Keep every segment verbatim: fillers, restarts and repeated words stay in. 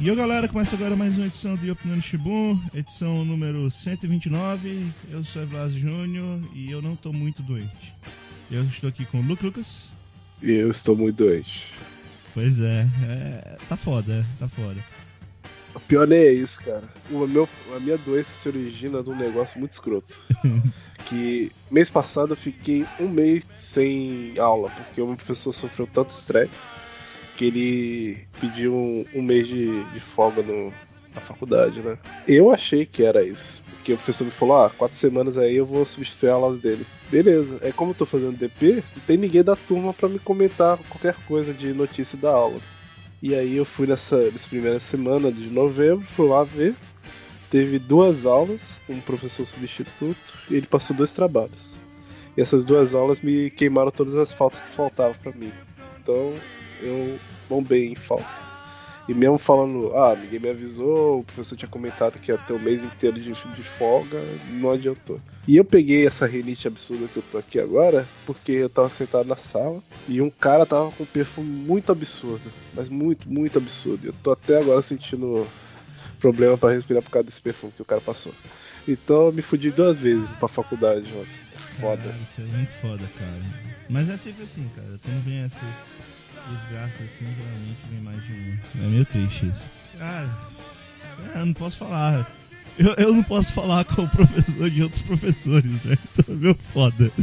E eu, galera, começa agora mais uma edição de Opinião do Shibun, edição número cento e vinte e nove. Eu sou Evlas Júnior e eu não tô muito doente. Eu estou aqui com o Luke Lucas. E eu estou muito doente. Pois é, é tá foda, tá foda. O pior nem é isso, cara. O meu, a minha doença se origina de um negócio muito escroto. Que mês passado eu fiquei um mês sem aula, porque o meu professor sofreu tanto estresse que ele pediu um, um mês de, de folga no, na faculdade, né? Eu achei que era isso, porque o professor me falou, ah, quatro semanas aí eu vou substituir as aulas dele. Beleza, é como eu tô fazendo D P, não tem ninguém da turma pra me comentar qualquer coisa de notícia da aula. E aí eu fui nessa, nessa primeira semana de novembro, fui lá ver, teve duas aulas com um professor substituto e ele passou dois trabalhos. E essas duas aulas me queimaram todas as faltas que faltavam pra mim. Então eu bombei em falta. E mesmo falando, ah, ninguém me avisou, o professor tinha comentado que ia ter um mês inteiro de, de folga, não adiantou. E eu peguei essa rinite absurda que eu tô aqui agora, porque eu tava sentado na sala e um cara tava com um perfume muito absurdo, mas muito, muito absurdo. Eu tô até agora sentindo problema pra respirar por causa desse perfume que o cara passou. Então eu me fudi duas vezes pra faculdade ontem. Foda. Caralho, isso é muito foda, cara. Mas é sempre assim, cara. Quando vem essas desgraças assim, geralmente vem mais de um. É meio triste isso. Cara, é, eu não posso falar. Eu, eu não posso falar com o professor de outros professores, né? Então é meio foda.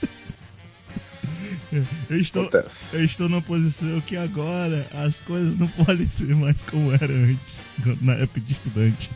Eu estou, eu estou numa posição que agora as coisas não podem ser mais como era antes, na época de estudante.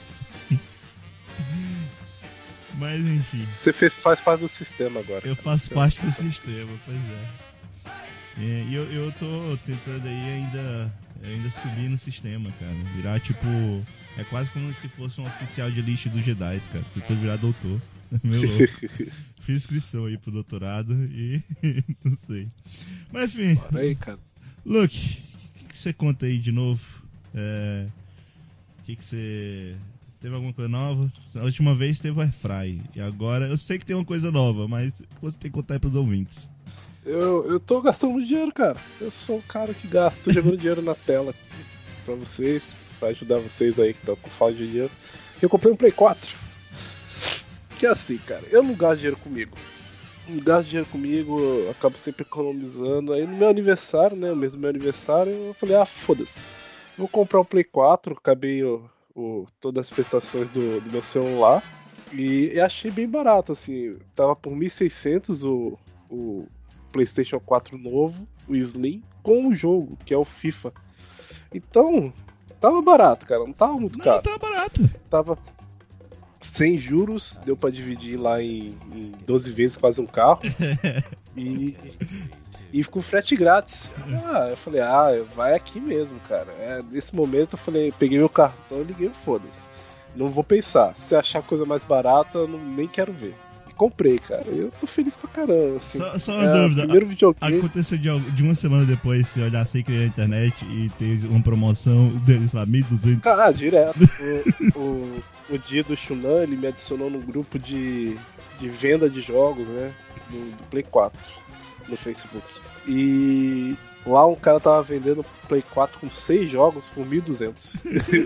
Mas enfim. Você fez, faz parte do sistema agora. Eu faço parte do sistema, pois é. É, e eu, eu tô tentando aí ainda, ainda subir no sistema, cara. Virar tipo. É quase como se fosse um oficial de elite dos Jedi, cara. Tentando virar doutor. Meu louco. Fiz inscrição aí pro doutorado e. Não sei. Mas enfim. Bora aí, cara. Luke, o que, que você conta aí de novo? É. O que, que você. Teve alguma coisa nova? A última vez teve o Airfry. E agora eu sei que tem uma coisa nova, mas você tem que contar aí pros ouvintes. Eu, eu tô gastando dinheiro, cara. Eu sou um cara que gasta, tô jogando dinheiro na tela aqui pra vocês, pra ajudar vocês aí que estão com falta de dinheiro. Eu comprei um Play quatro. Que é assim, cara, eu não gasto dinheiro comigo. Não gasto dinheiro comigo, eu acabo sempre economizando. Aí no meu aniversário, né, o mês do meu aniversário, eu falei, ah, foda-se. Vou comprar um Play quatro, acabei o, o, todas as prestações do, do meu celular. E, e achei bem barato, assim. Tava por mil e seiscentos o... o PlayStation quatro novo, o Slim, com o jogo, que é o FIFA. Então, tava barato, cara, não tava muito não, caro. Não, tava barato. Tava sem juros, deu pra dividir lá em, em doze vezes quase um carro. e, e com frete grátis. Ah, eu falei, ah, vai aqui mesmo, cara. É, nesse momento eu falei, peguei meu cartão e liguei o foda-se. Não vou pensar. Se achar coisa mais barata, eu não, nem quero ver. Comprei, cara. Eu tô feliz pra caramba. Assim. Só, só uma é, dúvida. Primeiro videogame... Aconteceu de, de uma semana depois, você olhar sem querer na internet e ter uma promoção deles, sei lá, mil e duzentos. Cara, direto. o, o, o dia do Shunan, ele me adicionou no grupo de, de venda de jogos, né? Do, do Play quatro no Facebook. E lá um cara tava vendendo Play quatro com seis jogos por mil e duzentos.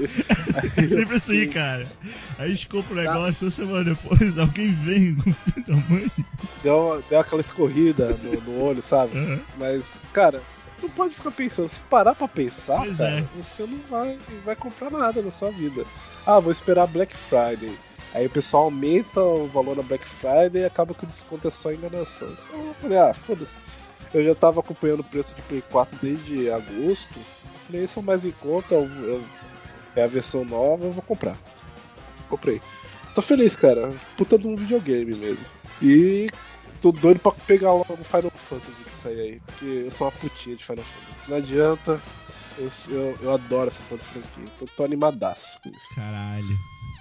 É sempre assim, cara. Aí a gente compra o negócio, uma semana depois alguém vem com o tamanho. Deu, deu aquela escorrida no, no olho, sabe? Uhum. Mas, cara, não pode ficar pensando. Se parar pra pensar, pois cara, é. Você não vai, vai comprar nada na sua vida. Ah, vou esperar Black Friday. Aí o pessoal aumenta o valor na Black Friday e acaba que o desconto é só enganação. Então eu falei, ah, foda-se. Eu já tava acompanhando o preço de Play quatro desde agosto. Eu falei, esse é o mais em conta, eu, eu, é a versão nova, eu vou comprar. Comprei. Tô feliz, cara. Puta de um videogame mesmo. E tô doido pra pegar logo o Final Fantasy que sair aí. Porque eu sou uma putinha de Final Fantasy. Não adianta. Eu, eu, eu adoro essa coisa franquia. Então tô animadaço com isso. Caralho.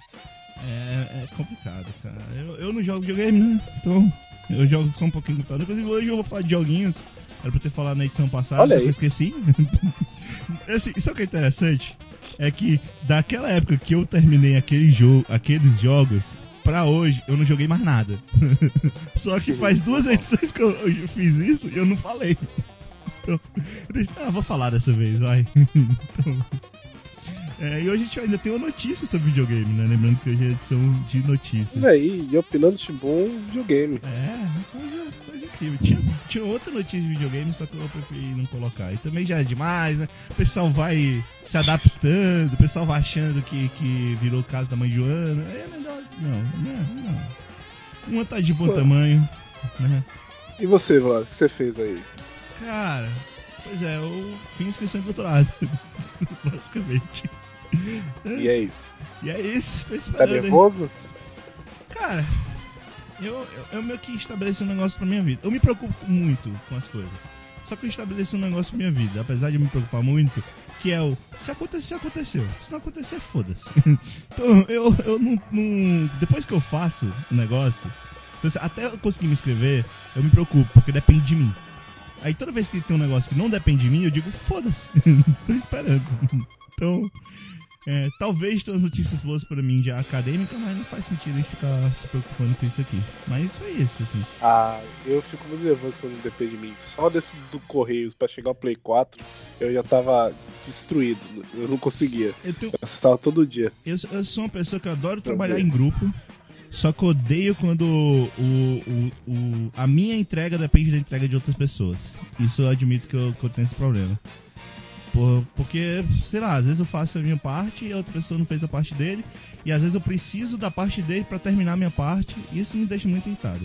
É, é complicado, cara. Eu, eu não jogo videogame, né? Então... Eu jogo só um pouquinho no computador. Inclusive hoje eu vou falar de joguinhos. Era pra eu ter falado na edição passada, Olha só aí. que eu esqueci. Assim, sabe o que é interessante? É que daquela época que eu terminei aquele jogo, aqueles jogos, pra hoje eu não joguei mais nada. Só que faz duas edições que eu, eu fiz isso e eu não falei. Então, eu disse, ah, vou falar dessa vez, vai. Então, É, e hoje a gente ainda tem uma notícia sobre videogame, né? Lembrando que hoje é edição de notícias. E aí, e opinando Shimbun, videogame. É, coisa, coisa incrível. Tinha, tinha outra notícia de videogame, só que eu preferi não colocar. E também já é demais, né? O pessoal vai se adaptando, o pessoal vai achando que, que virou o caso da mãe Joana. É melhor. Não, não, não. Uma tá de bom Pô. tamanho, né? E você, Vlad, o que você fez aí? Cara, pois é, eu fiz inscrição de doutorado, basicamente. E é isso. E é isso, tô esperando. Tá nervoso? Cara, eu, eu, eu meio que estabeleci um negócio pra minha vida. Eu me preocupo muito com as coisas. Só que eu estabeleci um negócio pra minha vida, apesar de eu me preocupar muito, que é o, se acontecer, aconteceu. Se não acontecer, foda-se. Então, eu, eu não, não... Depois que eu faço o negócio, até eu conseguir me inscrever, eu me preocupo, porque depende de mim. Aí toda vez que tem um negócio que não depende de mim, eu digo, foda-se. Tô esperando. Então, é, talvez tenha as notícias boas pra mim já acadêmica, mas não faz sentido a gente ficar se preocupando com isso aqui. Mas foi isso, assim. Ah, eu fico muito nervoso quando não depende de mim. Só desse do Correios pra chegar ao Play quatro, eu já tava destruído. Eu não conseguia. Eu, tenho... eu assistava todo dia. Eu, eu sou uma pessoa que adoro trabalhar em grupo. Só que eu odeio quando o, o, o, a minha entrega depende da entrega de outras pessoas. Isso eu admito que eu, que eu tenho esse problema. Por, porque, sei lá, às vezes eu faço a minha parte e a outra pessoa não fez a parte dele. E às vezes eu preciso da parte dele pra terminar a minha parte. E isso me deixa muito irritado.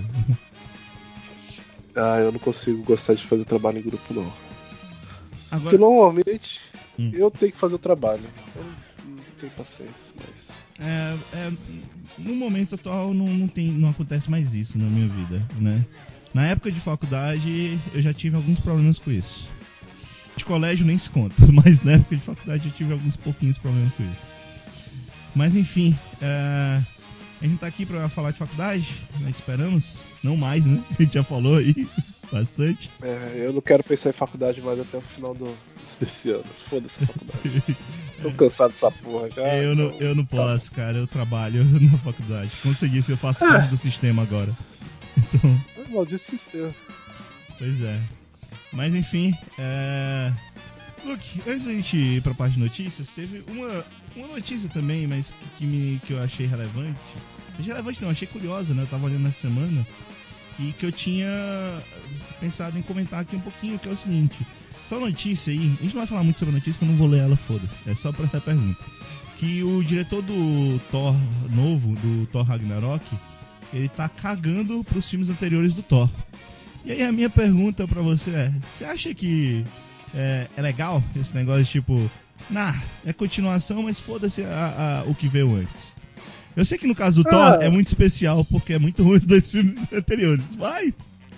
Ah, eu não consigo gostar de fazer trabalho em grupo, não. Agora... Porque normalmente hum. eu tenho que fazer o trabalho. Eu não, não tenho paciência, mas... É, é, no momento atual não, não, tem, não acontece mais isso na minha vida, né? Na época de faculdade eu já tive alguns problemas com isso. De colégio nem se conta, mas na época de faculdade eu tive alguns pouquinhos problemas com isso. Mas enfim, é, a gente tá aqui pra falar de faculdade, nós esperamos, não mais, né? A gente já falou aí bastante. É, eu não quero pensar em faculdade mais até o final do, desse ano, foda-se a faculdade. Tô cansado dessa porra já. Eu não, eu não posso, tá. cara. Eu trabalho na faculdade. Consegui, se eu faço parte é. do sistema agora. Então... É maldito sistema. Pois é. Mas enfim, é... Luke, antes da gente ir pra parte de notícias, teve uma, uma notícia também, mas que, que, me, que eu achei relevante. Achei relevante não, achei curiosa, né? Eu tava olhando essa semana e que eu tinha pensado em comentar aqui um pouquinho, que é o seguinte... Só notícia aí, a gente não vai falar muito sobre a notícia, que eu não vou ler ela, foda-se. É só pra essa pergunta. Que o diretor do Thor novo, do Thor Ragnarok, ele tá cagando pros filmes anteriores do Thor. E aí a minha pergunta pra você é, você acha que é, é legal esse negócio de tipo, nah, é continuação, mas foda-se a, a, o que veio antes? Eu sei que no caso do ah. Thor é muito especial, porque é muito ruim os dois filmes anteriores, mas...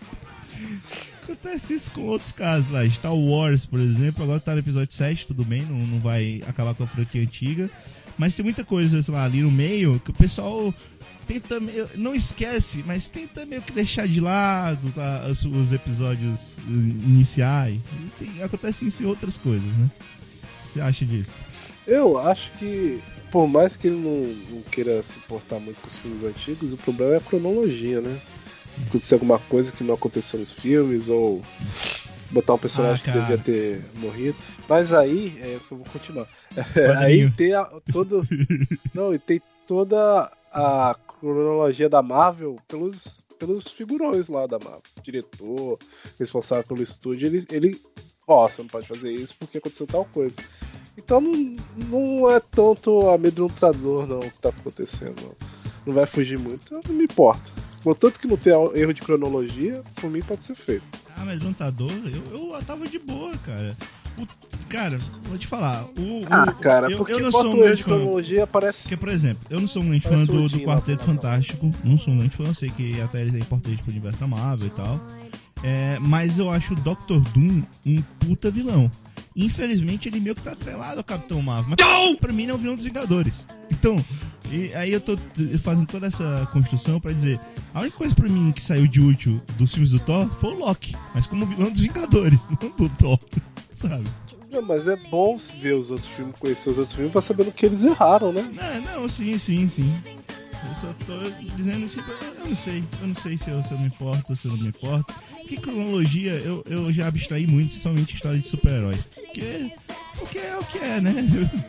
Acontece isso com outros casos lá. Star Wars, por exemplo, agora tá no episódio sete, tudo bem, não, não vai acabar com a franquia antiga. Mas tem muita coisa, sei lá, ali no meio que o pessoal tenta meio, não esquece, mas tenta meio que deixar de lado, tá, os, os episódios iniciais. Tem, acontece isso em outras coisas, né? O que você acha disso? Eu acho que, por mais que ele não, não queira se importar muito com os filmes antigos, o problema é a cronologia, né? Acontecer alguma coisa que não aconteceu nos filmes, ou botar um personagem ah, que devia ter morrido. Mas aí, é, eu vou continuar. Aí tem a, todo, não, e tem toda a cronologia da Marvel pelos, pelos figurões lá da Marvel. Diretor, responsável pelo estúdio, ele, ele ó, você não pode fazer isso porque aconteceu tal coisa. Então não, não é tanto amedrontador não o que tá acontecendo. Não, não vai fugir muito, não me importa. Contanto que não tem erro de cronologia, por mim pode ser feito. Ah, mas lutador, eu, eu tava de boa, cara. O, cara, vou te falar. O, ah, o, cara, eu, porque eu não sou um erro de cronologia parece. Porque, por exemplo, eu não sou um grande fã do, do Quarteto Fantástico. Não sou um grande fã, eu sei que até ele é importante pro universo da Marvel e tal. É, mas eu acho o doutor Doom um puta vilão. Infelizmente ele meio que tá atrelado ao Capitão Marvel, mas não! Pra mim ele é um vilão dos Vingadores. Então, e aí eu tô fazendo toda essa construção pra dizer, a única coisa pra mim que saiu de útil dos filmes do Thor foi o Loki, mas como vilão dos Vingadores, não do Thor, sabe? Não, mas é bom ver os outros filmes, conhecer os outros filmes pra saber no que eles erraram, né? Não, não, sim, sim, sim. Eu só tô dizendo, tipo, eu não sei, eu não sei se eu, se eu me importo ou se eu não me importo. Porque cronologia eu, eu já abstraí muito, principalmente história de super-herói. Porque, porque é o que é, né?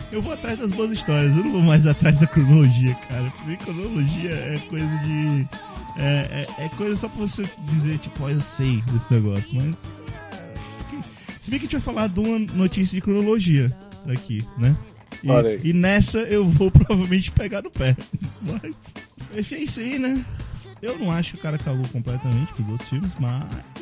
eu vou atrás das boas histórias, eu não vou mais atrás da cronologia, cara. Pra mim, cronologia é coisa de... É, é, é coisa só pra você dizer, tipo, ó, eu sei desse negócio, mas... Se bem que a gente vai falar de uma notícia de cronologia aqui, né? E, e nessa eu vou provavelmente pegar no pé. Mas... É isso aí, né? Eu não acho que o cara cagou completamente com os outros filmes, mas...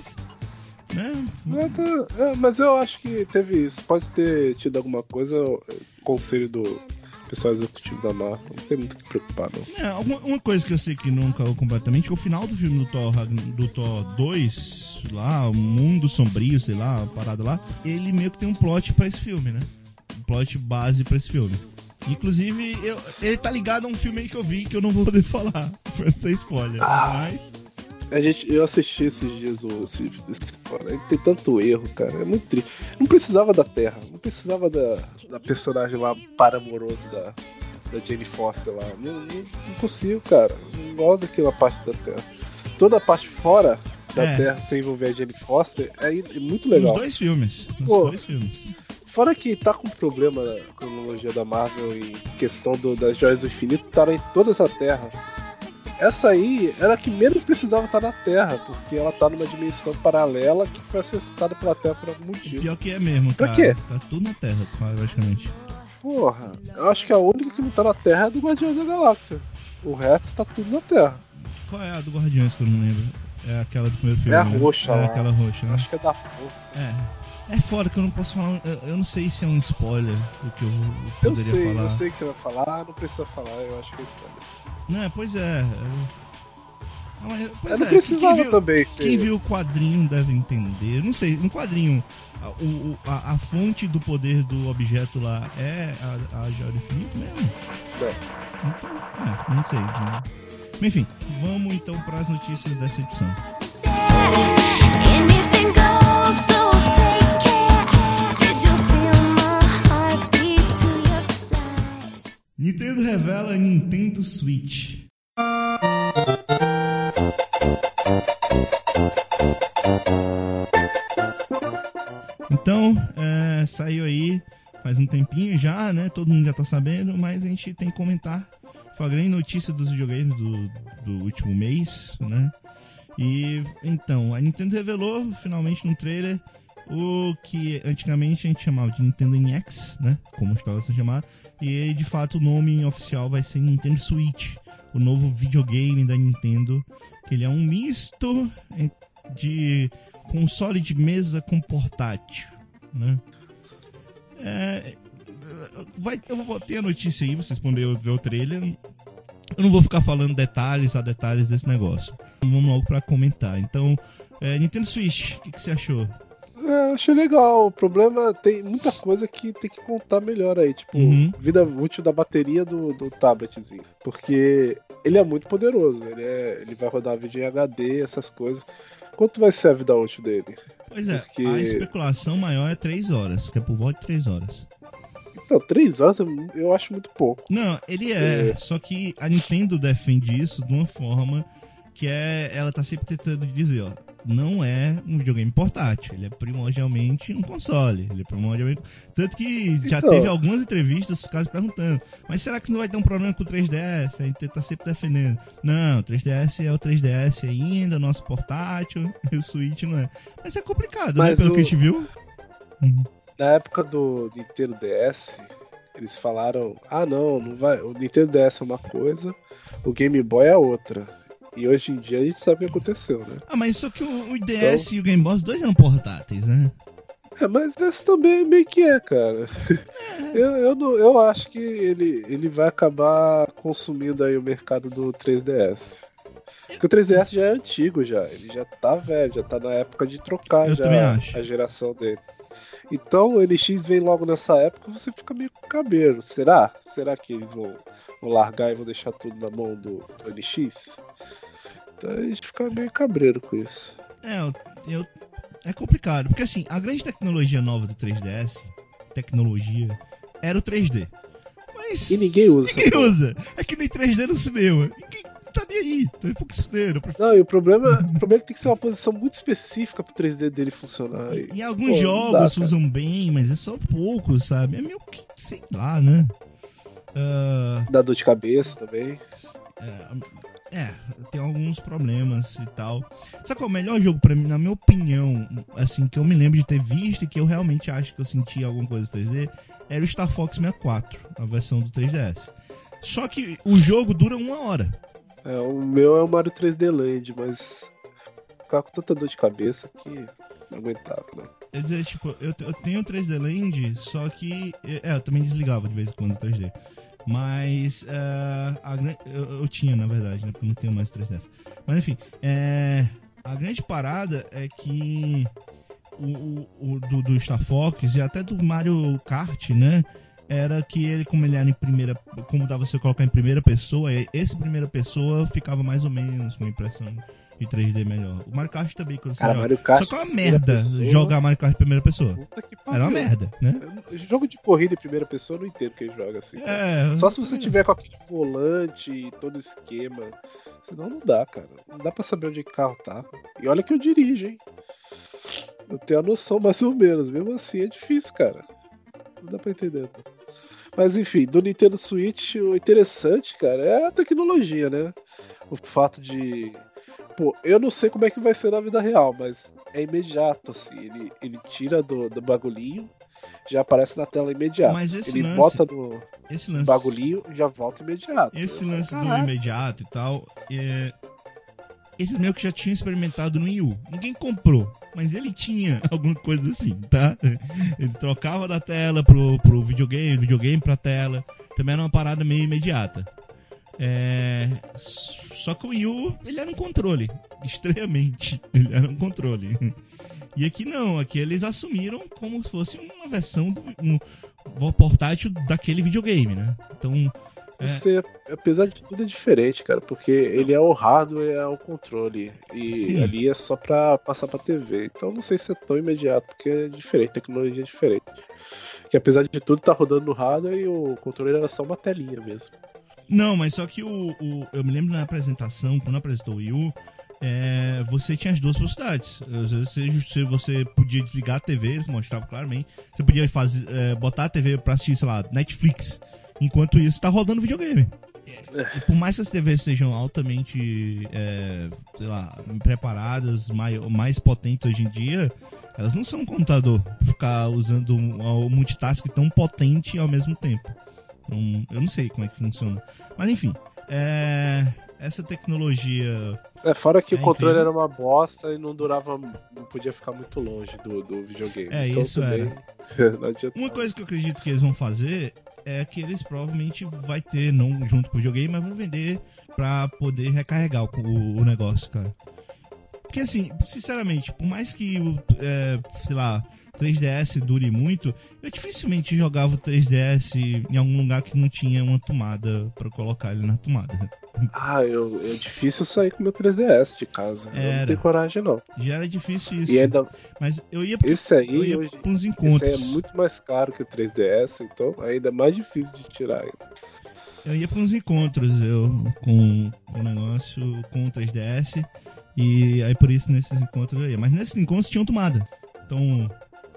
Né? É, mas eu acho que teve isso. Pode ter tido alguma coisa. Conselho do pessoal executivo da Marvel. Não tem muito o que preocupar, não. É, uma, uma coisa que eu sei que não cagou completamente é o final do filme do Thor, do Thor dois, lá, o Mundo Sombrio, sei lá, a parada lá. Ele meio que tem um plot pra esse filme, né? Um plot base pra esse filme. Inclusive, eu, ele tá ligado a um filme aí que eu vi que eu não vou poder falar, pra não ser spoiler. Ah. Mas... A gente, eu assisti esses dias o esse, esse, tem tanto erro, cara. É muito triste. Não precisava da Terra, não precisava da, da personagem lá paramoroso da, da Jane Foster lá. Não, não, não consigo, cara. Não gosto daquela parte da Terra. Toda a parte fora da é. Terra sem envolver a Jane Foster é, é muito legal. Nos dois filmes. Nos Pô, dois filmes. Fora que tá com problema na cronologia da Marvel em questão do, das Joias do Infinito, estarem em toda essa Terra. Essa aí era a que menos precisava estar na Terra, porque ela tá numa dimensão paralela que foi acessada pela Terra por algum motivo. Pior que é mesmo, cara. Pra quê? Tá tudo na Terra, praticamente. Porra, eu acho que a única que não tá na Terra é a do Guardiões da Galáxia. O resto tá tudo na Terra. Qual é a do Guardiões que eu não lembro? É aquela do primeiro filme, É a né? roxa, É lá. aquela roxa, né? Acho que é da Força. É. É fora que eu não posso falar. Eu, eu não sei se é um spoiler o que eu, eu Eu poderia sei, falar. eu sei que você vai falar, não precisa falar, eu acho que é spoiler. Não, é, pois é. Eu... Ah, mas, pois eu não é, precisava quem viu, também ser. Quem viu o quadrinho deve entender. Não sei, no quadrinho, a, o, a, a fonte do poder do objeto lá é a, a Joia do Infinito mesmo? Não. Então, é, não sei. Não. Enfim, vamos então para as notícias dessa edição. Anything goes, so take care. Did you feel my heartbeat to your side? Nintendo revela Nintendo Switch. Então, é, saiu aí faz um tempinho já, né? Todo mundo já tá sabendo, mas a gente tem que comentar. Foi a grande notícia dos videogames do, do último mês, né? E então, a Nintendo revelou finalmente no trailer o que antigamente a gente chamava de Nintendo N X, né? Como estava sendo chamado. E de fato o nome oficial vai ser Nintendo Switch, o novo videogame da Nintendo, que ele é um misto de console de mesa com portátil, né? É, vai, eu vou botar a notícia aí, vocês podem ver o trailer. Eu não vou ficar falando detalhes a detalhes desse negócio. Vamos logo pra comentar. Então, é, Nintendo Switch, o que, que você achou? É, achei legal. O problema, tem muita coisa que tem que contar melhor aí. Tipo, Uhum. vida útil da bateria do, do tabletzinho. Porque ele é muito poderoso. Ele, é, ele vai rodar vídeo em H D, essas coisas. Quanto vai ser a vida útil dele? Pois é, Porque... a especulação maior é três horas, que é por volta de três horas. Então, três horas eu acho muito pouco. Não, ele é, É. só que a Nintendo defende isso de uma forma que é, ela tá sempre tentando dizer, ó, não é um videogame portátil, ele é primordialmente um console, ele é primordialmente... Tanto que já Então. teve algumas entrevistas, os caras perguntando, mas será que não vai ter um problema com o três D S? A Nintendo tá sempre defendendo. Não, o três D S é o três D S ainda, nosso portátil, e o Switch não é. Mas é complicado, Mas né, pelo o- que a gente viu. Uhum. Na época do Nintendo D S, eles falaram: ah, não, não vai. O Nintendo D S é uma coisa, o Game Boy é outra. E hoje em dia a gente sabe o que aconteceu, né? Ah, mas só que o, o D S e o Game Boy, os dois eram portáteis, né? É, mas esse também meio que é, cara. Eu, eu, não- eu acho que ele, ele vai acabar consumindo aí o mercado do três D S. Porque o três D S já é antigo já, ele já tá velho, já tá na época de trocar Eu também já acho. a geração dele. Então o N X vem logo nessa época, você fica meio com cabreiro. Será? Será que eles vão, vão largar e vão deixar tudo na mão do, do N X? Então a gente fica meio cabreiro com isso. É, eu, eu- é complicado, porque assim, a grande tecnologia nova do três D S, tecnologia, era o três D. Mas E ninguém usa essa Ninguém porra. usa. É que nem três D no cinema. Ninguém tá ligado? E aí? Então, por que se fuderam? Não, e o problema, o problema é que tem que ser uma posição muito específica pro três D dele funcionar. E, E alguns pô, não jogos dá, cara. usam bem, mas é só poucos, sabe? É meio que, sei lá, né? Ah, Dá dor de cabeça também. é, é, tem alguns problemas e tal. Sabe qual é o melhor jogo pra mim, na minha opinião, assim, que eu me lembro de ter visto e que eu realmente acho que eu senti alguma coisa do três D? Era o Star Fox sessenta e quatro, a versão do três D S. Só que o jogo dura uma hora. É, o meu é o Mario três D Land, mas ficava com tanta dor de cabeça que não aguentava, né? Quer dizer, tipo, eu, eu tenho o três D Land, só que. É, eu também desligava de vez em quando o três D. Mas. é, a, gran- eu, eu tinha, na verdade, né? Porque eu não tenho mais três D S. Mas enfim, é, a grande parada é que. O, o, o do, do Star Fox e até do Mario Kart, né? Era que ele, como ele era em primeira. Como dá você colocar em primeira pessoa, esse primeira pessoa ficava mais ou menos com a impressão de três D melhor. O Mario Kart também, quando você Cara, joga. Mario Kart Só que é uma primeira merda pessoa. jogar Mario Kart em primeira pessoa. Puta que pariu. Era uma merda, né? Eu- Jogo de corrida em primeira pessoa eu não entendo quem joga assim. cara. É. Só se você tiver com aquele volante e todo esquema. Senão não dá, cara. Não dá pra saber onde o carro tá. E olha que eu dirijo, hein? Eu tenho a noção mais ou menos. Mesmo assim é difícil, cara. Não dá pra entender. não. Mas enfim, do Nintendo Switch, o interessante, cara, é a tecnologia, né? O fato de. Pô, eu não sei como é que vai ser na vida real, mas é imediato, assim. Ele, ele tira do, do bagulhinho, já aparece na tela imediato. Mas esse ele lance- bota no Esse lance. bagulhinho e já volta imediato. Esse Eu lance falo, do "Caraca." imediato e tal. É... Eles meio que já tinham experimentado no Wii U. Ninguém comprou, mas ele tinha alguma coisa assim, tá? Ele trocava da tela pro, pro videogame, videogame pra tela. Também era uma parada meio imediata. É... Só que o Wii U, ele era um controle. Estranhamente, ele era um controle. E aqui não, aqui eles assumiram como se fosse uma versão do um portátil daquele videogame, né? Então, Você, apesar de tudo, é diferente, cara, porque ele é o hardware, é o controle. E Sim. ali é só pra passar pra T V. Então não sei se é tão imediato, porque é diferente, a tecnologia é diferente. Que apesar de tudo, tá rodando no hardware e o controle era só uma telinha mesmo. não, mas só que o, o- eu me lembro na apresentação, quando apresentou o Wii U, é, você tinha as duas possibilidades. Às vezes Você, você, você podia desligar a T V, eles mostravam claramente. Você podia fazer, é, botar a T V pra assistir, sei lá, Netflix. Enquanto isso, tá rodando videogame. E por mais que as T Vs sejam altamente, é, sei lá, preparadas, mais, mais potentes hoje em dia, elas não são um computador pra ficar usando o multitask tão potente ao mesmo tempo. Então, eu não sei como é que funciona. Mas enfim, é, essa tecnologia. É, fora que É o controle incrível. era uma bosta e não durava, não podia ficar muito longe do, do videogame. É, então isso também não adianta. Uma coisa que eu acredito que eles vão fazer é que eles provavelmente vai ter, não junto com o videogame, mas vão vender pra poder recarregar o, o- o negócio, cara. Porque assim, sinceramente, por mais que o, é, sei lá, três D S dure muito, eu dificilmente jogava o três D S em algum lugar que não tinha uma tomada pra colocar ele na tomada. Ah, eu, é difícil sair com meu três D S de casa. Eu Era. não tenho coragem, não. Já era difícil isso. E ainda, Mas eu ia, pra- esse aí, eu ia hoje, pra uns esse encontros. aí é muito mais caro que o três D S, então ainda é mais difícil de tirar. ainda. Eu ia pra uns encontros, eu, com o negócio, com o três D S, e aí por isso nesses encontros eu ia. Mas nesses encontros tinham tomada. Então.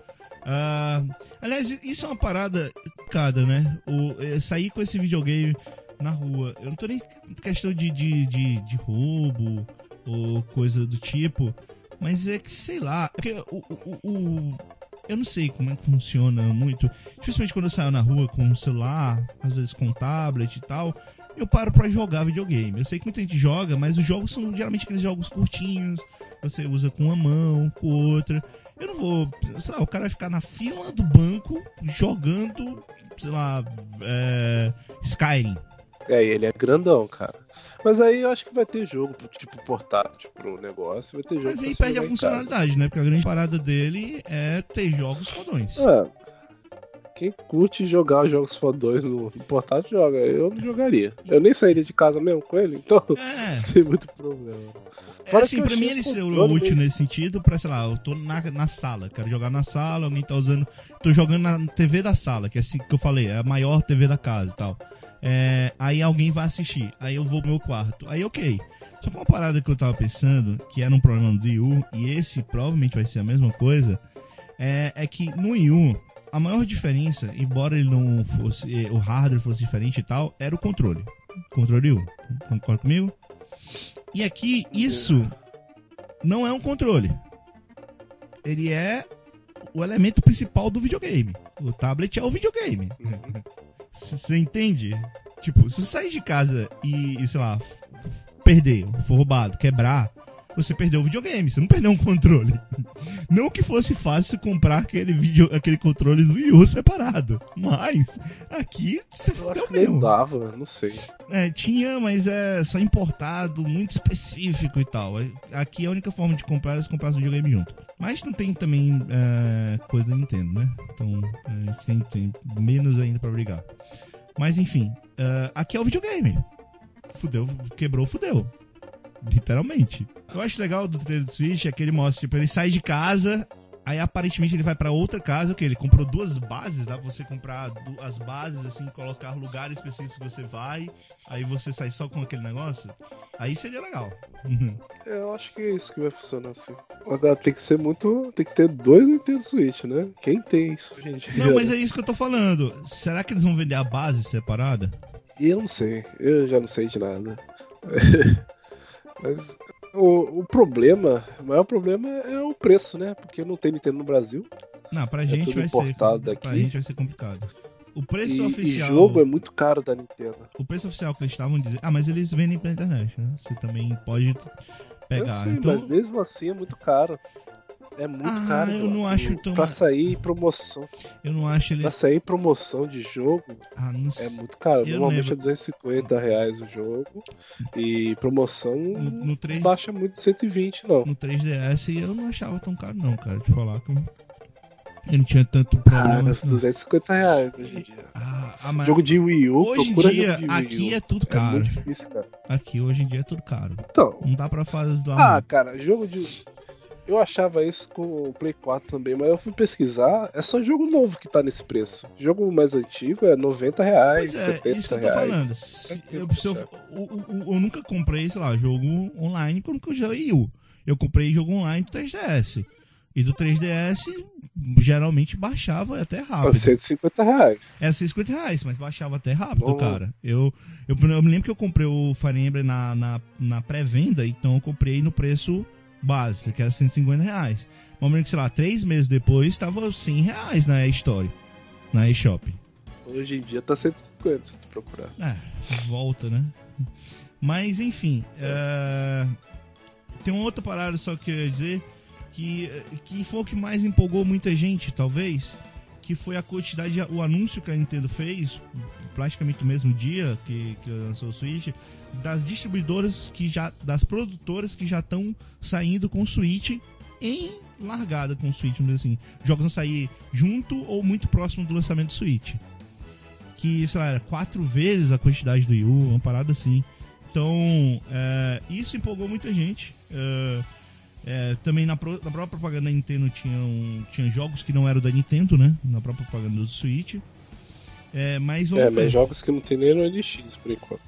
ah, aliás, isso é uma parada cada, né? O, é, sair com esse videogame na rua. Eu não tô nem questão de, de, de, de roubo ou coisa do tipo, mas é que, sei lá, é que o, o, o- eu não sei como é que funciona muito. Dificilmente quando eu saio na rua com o celular, às vezes com o tablet e tal, eu paro pra jogar videogame. Eu sei que muita gente joga, mas os jogos são geralmente aqueles jogos curtinhos, você usa com uma mão, com outra. Eu não vou, sei lá, o cara vai ficar na fila do banco jogando, sei lá, é, Skyrim. É, e ele é grandão, cara. Mas aí eu acho que vai ter jogo, tipo portátil pro negócio, vai ter jogo. Mas pra aí você perde a jogar em funcionalidade, né? Porque a grande parada dele é ter jogos fodões. casa. Ah, quem curte jogar jogos fodões no, no portátil joga. Eu não jogaria. Eu nem sairia de casa mesmo com ele, então É, não tem muito problema. é Fora assim, que eu pra mim achei ele o ser controle útil meio- nesse sentido, pra, sei lá, eu tô na, na sala, quero jogar na sala, alguém tá usando, tô jogando na T V da sala, que é assim que eu falei, é a maior T V da casa e tal. É, aí alguém vai assistir. Aí eu vou pro meu quarto. Aí ok. Só que uma parada que eu tava pensando, que era um problema do Wii U, e esse provavelmente vai ser a mesma coisa, é, é que no Wii U, a maior diferença, embora ele não fosse, o hardware fosse diferente e tal, era o controle. Controle Wii U. Concorda comigo? E aqui, isso não é um controle. Ele é o elemento principal do videogame. O tablet é o videogame. Você entende? Tipo, se você sair de casa e, e sei lá, perder, for roubado, quebrar, você perdeu o videogame, você não perdeu um controle. Não que fosse fácil comprar aquele, video, aquele controle do Wii U separado, mas aqui você Eu fudeu acho que nem mesmo. dava, não sei. É, tinha, mas é só importado, muito específico e tal. Aqui a única forma de comprar é se comprar o videogame junto. Mas não tem também é, coisa da Nintendo, né? Então a gente tem, tem menos ainda pra brigar. Mas enfim, é, aqui é o videogame. Fudeu, quebrou, fudeu. Literalmente. Eu acho legal do trailer do Switch é que ele mostra, tipo, ele sai de casa, aí aparentemente ele vai pra outra casa, que ele comprou duas bases, dá pra você comprar du- as bases, assim, colocar lugares específicos que você vai, aí você sai só com aquele negócio. Aí seria legal. Eu acho que é isso que vai funcionar assim. Agora tem que ser muito. Tem que ter dois Nintendo Switch, né? Quem tem isso, gente? Não, mas é isso que eu tô falando. Será que eles vão vender a base separada? Eu não sei, eu já não sei de nada. Mas o, o problema, o maior problema é o preço, né? Porque não tem Nintendo no Brasil. Não, pra É gente tudo vai ser. importado Pra daqui. gente vai ser complicado. O preço E, e oficial. jogo é muito caro da Nintendo. O preço oficial que eles estavam dizendo. Ah, mas eles vendem pela internet, né? Você também pode pegar. Eu sei, então, mas mesmo assim é muito caro. É muito Ah, caro. eu mano. não acho tão- Pra sair promoção. eu não acho ele. Pra sair promoção de jogo Ah, não sei. é muito caro. Eu Normalmente lembro. é duzentos e cinquenta reais o jogo. E promoção No, no, três, não baixa muito de cento e vinte, não. no três D S eu não achava tão caro, não, cara. Te falar que eu eu não tinha tanto Ah, problema. mas assim, não. duzentos e cinquenta reais hoje em dia. Ah, ah, mas Jogo de Wii U, hoje em procura dia, jogo de Wii aqui U. é tudo É caro. muito difícil, cara. Aqui hoje em dia é tudo caro. Então, Não dá pra fazer lá. ah, cara, jogo de. Eu achava isso com o Play quatro também, mas eu fui pesquisar, é só jogo novo que tá nesse preço. Jogo mais antigo é noventa reais, Pois é, setenta isso que eu tô reais. falando. Se eu, se eu, o- o- eu nunca comprei, sei lá, jogo online quando eu joguei Wii U. Eu comprei jogo online do três D S. E do três D S, geralmente baixava até É rápido. cento e cinquenta reais. É cento e cinquenta reais, mas baixava até rápido, Bom. cara. Eu, eu, eu me lembro que eu comprei o Fire Emblem na, na, na pré-venda, então eu comprei no preço base, que era cento e cinquenta reais. Mas eu lembro que, sei lá, três meses depois, estava cem reais na eStore, na eShop. Hoje em dia tá cento e cinquenta se tu procurar. É, volta, né? Mas, enfim, é, tem uma outra parada só que eu queria dizer, que, que foi o que mais empolgou muita gente, talvez, que foi a quantidade, o anúncio que a Nintendo fez, praticamente no mesmo dia que, que lançou o Switch, das distribuidoras que já, das produtoras que já estão saindo com o Switch em largada com o Switch, vamos dizer assim. Jogos vão sair junto ou muito próximo do lançamento do Switch. Que, sei lá, era quatro vezes a quantidade do Wii U, uma parada assim. Então, é, isso empolgou muita gente. É, é, também na, pro, na própria propaganda da Nintendo tinham, tinha jogos que não eram da Nintendo, né? Na própria propaganda do Switch. É, mas vamos É, ver. mas jogos que não tem nem no L X por enquanto.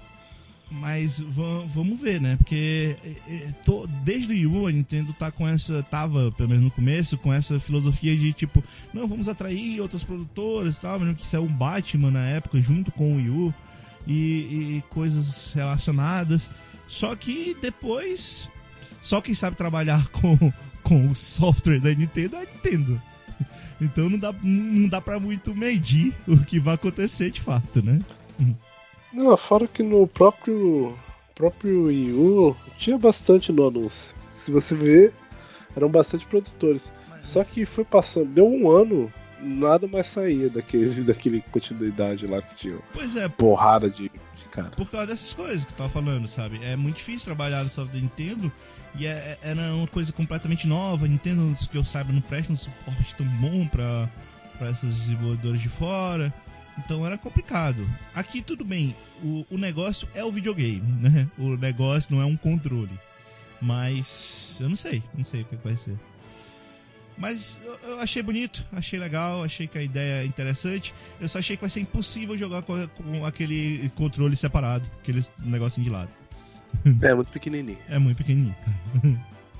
Mas va- vamos ver, né? Porque é, é, tô- desde o Wii U a Nintendo tá com essa, tava, pelo menos no começo, com essa filosofia de tipo, não, vamos atrair outras produtoras e tal, mesmo que saiu um Batman na época junto com o Wii U e, e coisas relacionadas. Só que depois, só quem sabe trabalhar com, com o software da Nintendo é a Nintendo. Então não dá, não dá pra muito medir o que vai acontecer de fato, né? Não, fora que no próprio próprio Wii U tinha bastante no anúncio. Se você ver, eram bastante produtores. Só que foi passando, deu um ano, nada mais saía daquele, daquele continuidade lá que tinha Pois é, porrada de, de cara. por causa dessas coisas que eu tava falando, sabe? É muito difícil trabalhar no software da Nintendo e é, é- era uma coisa completamente nova. A Nintendo, que eu saiba, não presta um suporte tão bom pra, pra essas desenvolvedoras de fora. Então era complicado. Aqui tudo bem, o, o negócio é o videogame, né? O negócio não é um controle. Mas eu não sei, não sei o que vai ser. Mas eu, eu achei bonito, achei legal, achei que a ideia é interessante. Eu só achei que vai ser impossível jogar com, com aquele controle separado, aquele negocinho de lado. É muito pequenininho. É muito pequenininho, cara.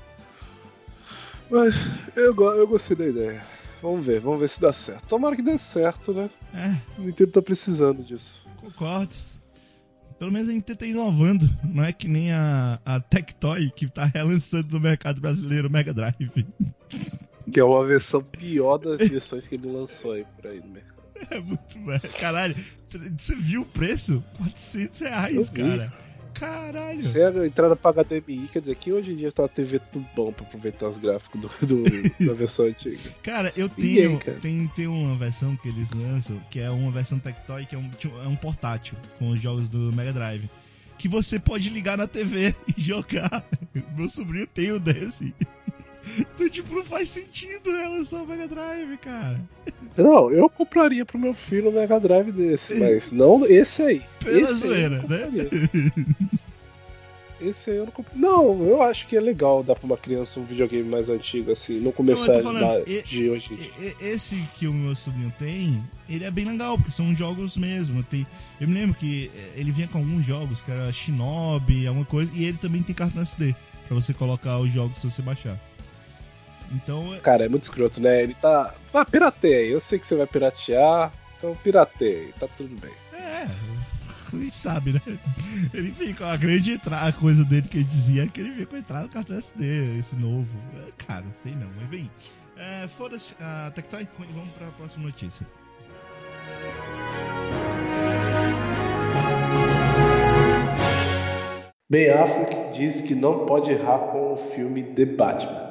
Mas eu, go- eu gostei da ideia. Vamos ver, vamos ver se dá certo. Tomara que dê certo, né? É, O Nintendo tá precisando disso. concordo. Pelo menos a Nintendo tá inovando. Não é que nem a, a Tectoy, que tá relançando no mercado brasileiro o Mega Drive. Que é uma versão pior das versões que ele lançou aí por aí no mercado. É muito velho. Caralho, você viu o preço? quatrocentos reais, Eu vi. cara. Caralho. Se é entrada pra H D M I, quer dizer que hoje em dia tá uma T V tudo bom pra aproveitar os gráficos do, do- da versão antiga. Cara, eu Ninguém, tenho. cara. Tem, tem uma versão que eles lançam, que é uma versão Tectoy, que é um, tipo, é um portátil com os jogos do Mega Drive. Que você pode ligar na T V e jogar. Meu sobrinho tem um desse. Então, tipo, não faz sentido relançar o Mega Drive, cara. Não, eu compraria pro meu filho um Mega Drive desse, mas não esse aí. Pela esse aí eu zoeira, não né? compraria. Esse aí eu não compraria. Não, eu acho que é legal dar pra uma criança um videogame mais antigo, assim, não começar Não, eu tô falando, da- e- de hoje em dia. E- e- Esse que o meu sobrinho tem, ele é bem legal, porque são jogos mesmo. Tem, eu me lembro que eh, ele vinha com alguns jogos, que era Shinobi, alguma coisa, e ele também tem cartão S D, pra você colocar os jogos se você baixar. Então, é- Cara, é muito escroto, né? Ele tá. Ah, pirateia aí. Eu sei que você vai piratear, então pirateia aí, tá tudo bem. é, a gente sabe, né? Ele fica, a grande entrada, a coisa dele que ele dizia é que ele vinha com a entrada do cartão S D, esse novo. É, cara, sei não, mas bem. É, foda-se, a Tectoy, vamos pra próxima notícia. Ben Affleck diz que não pode errar com o filme The Batman.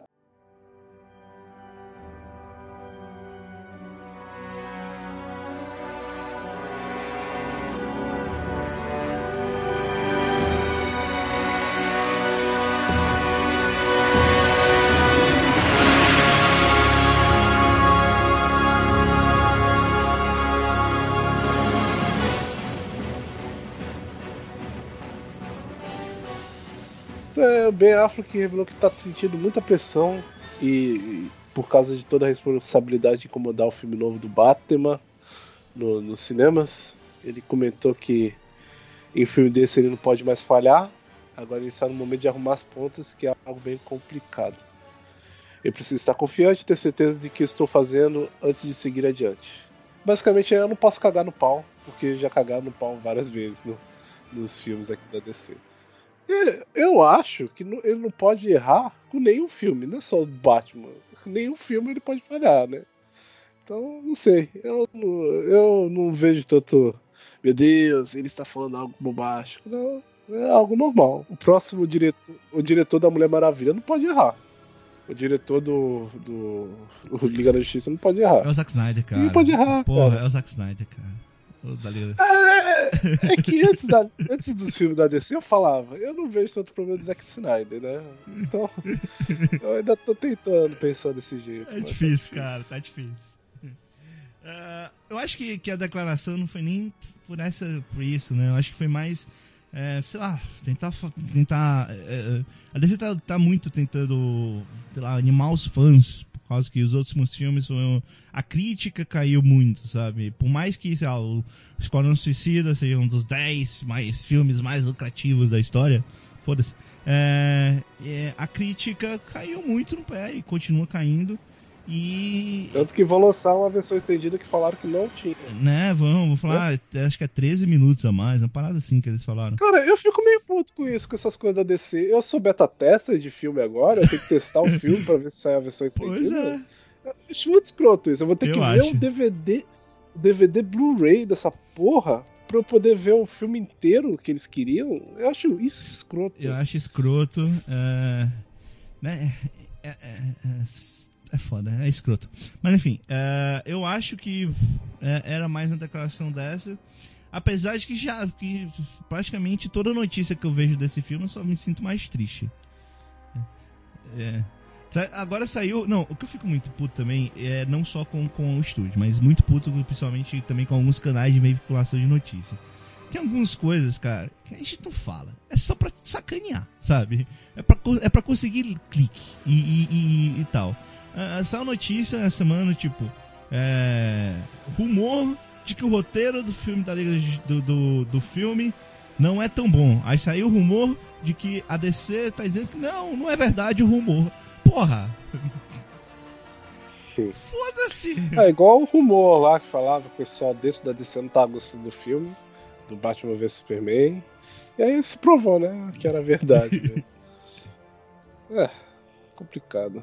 É, o Ben Affleck revelou que tá sentindo muita pressão e, e por causa de toda a responsabilidade de incomodar o filme novo do Batman no- nos cinemas. Ele comentou que em filme desse ele não pode mais falhar. Agora ele está no momento de arrumar as pontas, que é algo bem complicado. Eu preciso estar confiante e ter certeza de que eu estou fazendo antes de seguir adiante. Basicamente eu não posso cagar no pau, porque já cagaram no pau várias vezes no- nos filmes aqui da D C. É, eu acho que não- ele não pode errar com nenhum filme, não é só o Batman. Nenhum filme ele pode falhar, né? Então, não sei. Eu não, eu não vejo tanto. Meu Deus, ele está falando algo bombástico. Não, é algo normal. O próximo diretor, o diretor da Mulher Maravilha não pode errar. O diretor do, do, do Liga da Justiça não pode errar. É o Zack Snyder, cara. Não pode errar, Porra, cara. é o Zack Snyder, cara. Ô, Dalila. É, é que antes, da- antes dos filmes da D C eu falava, eu não vejo tanto problema do Zack Snyder, né? Então, eu ainda tô tentando pensar desse jeito. É mas tá difícil, cara, tá difícil. Ah, eu acho que, que a declaração não foi nem por, essa, por isso, né? Eu acho que foi mais, é, sei lá, tentar. fa- tentar é, é, a D C tá, tá muito tentando, sei lá, animar os fãs, por causa que os outros filmes foram. A crítica caiu muito, sabe? Por mais que, sei lá, o Esquadrão Suicida seja um dos dez mais, filmes mais lucrativos da história, foda-se. É, é, a crítica caiu muito no pé e continua caindo. E. Tanto que vão lançar uma versão estendida que falaram que não tinha. Né, vamos, vou falar, acho que é treze minutos a mais, uma parada assim que eles falaram. Cara, eu fico meio puto com isso, com essas coisas da D C. Eu sou beta tester de filme agora, eu tenho que testar o filme pra ver se sai a versão estendida. Pois é. Eu acho muito escroto isso. Eu vou ter Eu que ver acho. um D V D, D V D Blu-ray dessa porra pra eu poder ver o filme inteiro que eles queriam. Eu acho isso escroto. Eu acho escroto. É, né, é, é, é, é foda, é escroto. Mas enfim, é, eu acho que é, era mais uma declaração dessa. Apesar de que já que praticamente toda notícia que eu vejo desse filme eu só me sinto mais triste. É. Sa- Agora saiu. Não, o que eu fico muito puto também é não só com, com o estúdio, mas muito puto principalmente também com alguns canais de veiculação de notícia. Tem algumas coisas, cara, que a gente não fala. É só pra sacanear, sabe? É pra, co- é pra conseguir clique e, e, e, e tal. Ah, saiu notícia essa semana, tipo, é, rumor de que o roteiro do filme da Liga do, do, do filme não é tão bom. Aí saiu o rumor de que a D C tá dizendo que não, não é verdade o rumor. Porra! Foda-se! É igual o rumor lá que falava que o pessoal dentro da D C não tava gostando do filme, do Batman vs Superman. E aí se provou, né? Que era verdade mesmo. É, complicado.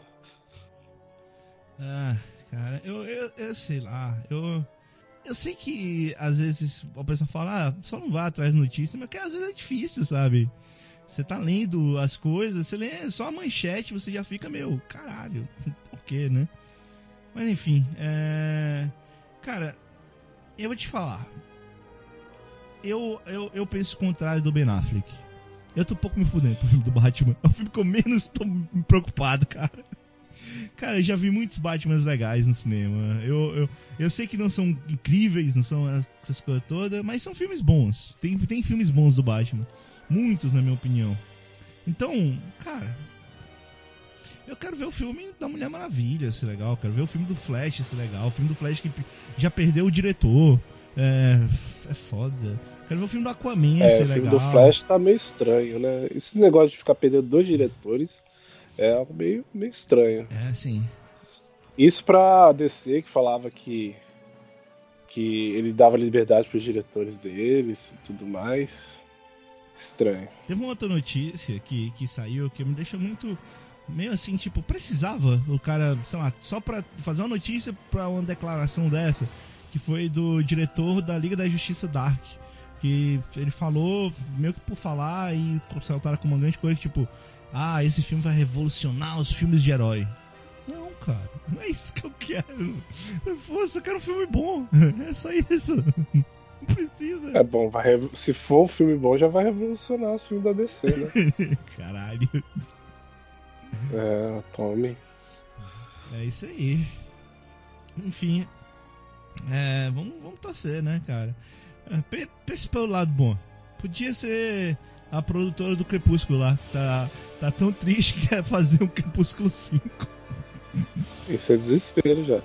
Ah, cara, eu, eu, eu sei lá, eu, eu sei que às vezes a pessoa fala, ah, só não vá atrás de notícia, mas que às vezes é difícil, sabe? Você tá lendo as coisas, você lê só a manchete, você já fica meio, caralho, por quê, né? Mas enfim, é... cara, eu vou te falar, eu, eu, eu penso o contrário do Ben Affleck. Eu tô um pouco me fudendo pro filme do Batman, é o filme que eu menos tô preocupado, cara. Cara, eu já vi muitos Batmans legais no cinema. Eu, eu, eu sei que não são incríveis, não são essas coisas todas, mas são filmes bons. Tem, tem filmes bons do Batman. Muitos, na minha opinião. Então, cara, eu quero ver o filme da Mulher Maravilha, ser legal. Eu quero ver o filme do Flash, ser legal. O filme do Flash que já perdeu o diretor. É, é foda. Quero ver o filme do Aquaman, É, ser o filme legal. do Flash tá meio estranho, né? Esse negócio de ficar perdendo dois diretores é algo meio, meio estranho. É, sim. Isso pra D C, que falava que, que ele dava liberdade pros diretores deles e tudo mais. Estranho. Teve uma outra notícia que, que saiu que me deixa muito... meio assim, tipo, precisava o cara, sei lá, só pra fazer uma notícia pra uma declaração dessa, que foi do diretor da Liga da Justiça Dark, que ele falou, meio que por falar, e saltaram com uma grande coisa, tipo, ah, esse filme vai revolucionar os filmes de herói. Não, cara, não é isso que eu quero. Eu só quero um filme bom, é só isso. Não precisa. É bom, vai, revo- se for um filme bom, já vai revolucionar os filmes da D C, né? Caralho. É, tome. É isso aí. Enfim. É, vamos, vamos torcer, né, cara? É, pe- pense pelo lado bom. Podia ser a produtora do Crepúsculo lá. Tá, tá tão triste que quer fazer um Crepúsculo cinco. Isso é desespero já.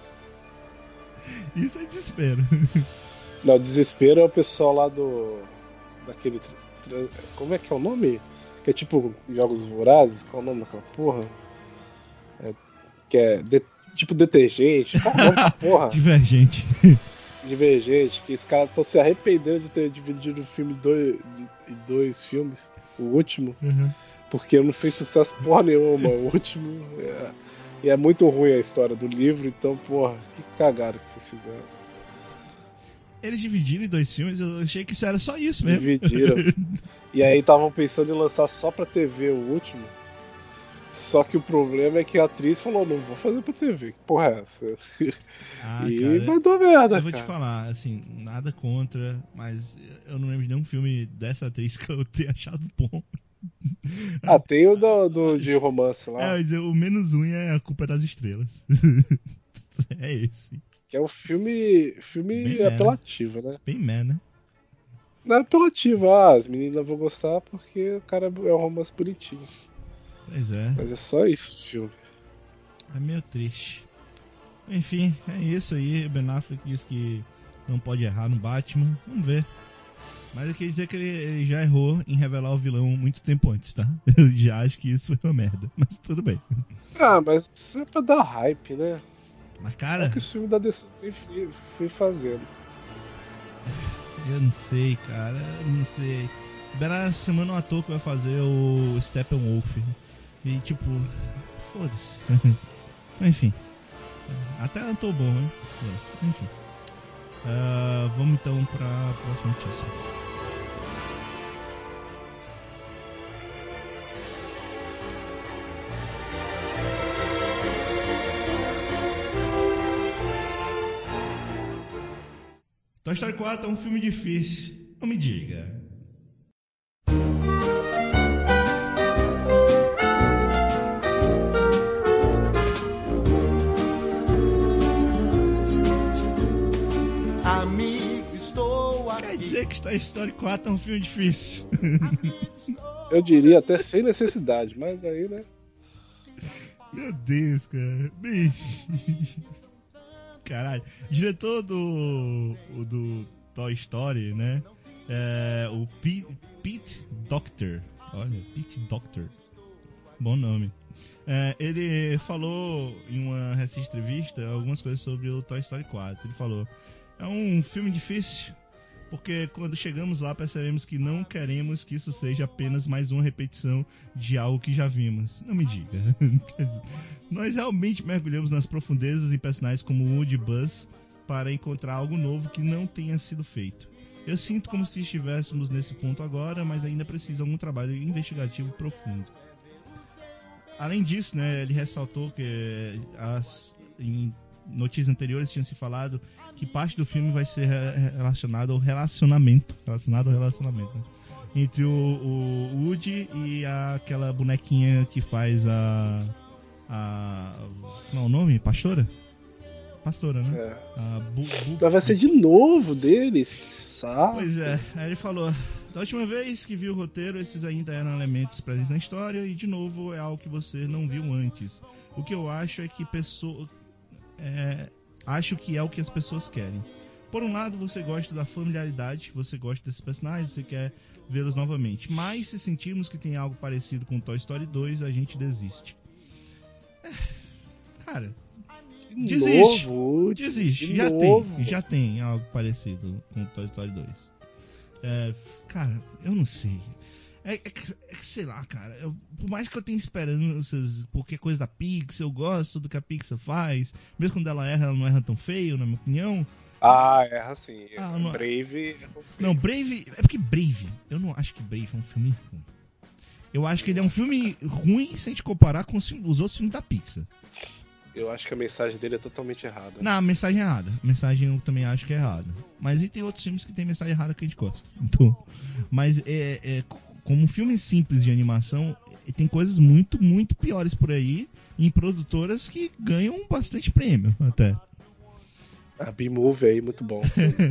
Isso é desespero. Não, desespero é o pessoal lá do. Daquele. tra- tra- Como é que é o nome? Que é tipo Jogos Vorazes? Qual é o nome daquela porra? É, que é de- tipo detergente. Qual é o nome dessa porra? Divergente. Divergente. Que os caras estão se arrependendo de ter dividido o filme em dois, de- em dois filmes. O último. Uhum. Porque não fez sucesso porra nenhuma. O último. É, e é muito ruim a história do livro. Então, porra, que cagada que vocês fizeram. Eles dividiram em dois filmes, eu achei que isso era só isso mesmo. Dividiram. E aí estavam pensando em lançar só pra T V o último. Só que o problema é que a atriz falou, não vou fazer pra T V. Que porra é essa? Ah, e cara, vai dar merda, eu vou cara. te falar, assim, nada contra, mas eu não lembro de nenhum filme dessa atriz que eu tenha achado bom. Ah, tem o do, do- de romance É, lá. mas o menos um é A Culpa das Estrelas. É esse. Que é um filme, filme Bem apelativo, né? Bem man, né? Não é apelativo, ah, as meninas vão gostar porque o cara é um romance bonitinho. Pois é, Mas é só isso o filme. é meio triste. Enfim, é isso aí. Ben Affleck diz que não pode errar no Batman. Vamos ver. Mas eu queria dizer que ele, ele já errou em revelar o vilão muito tempo antes, tá? Eu já acho que isso foi uma merda. Mas tudo bem. Ah, mas isso é pra dar hype, né? Mas, É cara, o que o filme da D C foi- foi fazendo. eu não sei, cara. Eu não sei. Liberaram essa semana um ator que vai fazer o Steppenwolf. E, tipo, foda-se. Enfim. Até não tô bom, né? É, enfim. Ah, vamos então pra próxima notícia. Toy Story quatro é um filme difícil. Não me diga. Amigo, estou Quer aqui. dizer que Toy Story quatro é um filme difícil. Eu diria até sem necessidade, mas aí, né? Meu Deus, cara. Bem... Caralho. Diretor do, o do Toy Story, né? É, o Pete, Pete Docter. Olha, Pete Docter. Bom nome. É, ele falou em uma recente entrevista algumas coisas sobre o Toy Story quatro. Ele falou: é um filme difícil, porque quando chegamos lá percebemos que não queremos que isso seja apenas mais uma repetição de algo que já vimos. Não me diga. Nós realmente mergulhamos nas profundezas em personagens como Woody e Buzz para encontrar algo novo que não tenha sido feito. Eu sinto como se estivéssemos nesse ponto agora, mas ainda precisa de algum trabalho investigativo profundo. Além disso, né, ele ressaltou que as, em notícias anteriores tinha se falado que parte do filme vai ser relacionado ao relacionamento, relacionado ao relacionamento, né, entre o, o Woody e a, aquela bonequinha que faz a, a não, o nome? Pastora? Pastora, né? É. A Bu, Bu, Mas vai ser de novo deles? Que saco. Pois é, aí ele falou: da última vez que viu o roteiro, esses ainda eram elementos presentes na história e, de novo, é algo que você não viu antes. O que eu acho é que pessoa, é, acho que é o que as pessoas querem. Por um lado, você gosta da familiaridade, você gosta desses personagens, você quer vê-los novamente. Mas se sentirmos que tem algo parecido com Toy Story dois, a gente desiste. É, cara, De desiste. novo, Desiste. de Já novo. tem, já tem algo parecido com Toy Story dois. É, cara, eu não sei. É, é, que, é que, sei lá, cara. Eu, por mais que eu tenha esperanças, porque é coisa da Pixar, eu gosto do que a Pixar faz. Mesmo quando ela erra, ela não erra tão feio, na minha opinião. Ah, erra sim. Ah, não- Brave. Não, Brave. É porque Brave. Eu não acho que Brave é um filme ruim. Eu acho que ele é um filme ruim se a gente comparar com os, filmes- os outros filmes da Pixar. Eu acho que a mensagem dele é totalmente errada. Não, a mensagem é errada. A mensagem eu também acho que é errada. Mas e tem outros filmes que tem mensagem errada que a gente gosta. Então, mas é, é, como um filme simples de animação, tem coisas muito, muito piores por aí, em produtoras que ganham bastante prêmio até. A B-Movie aí, muito bom.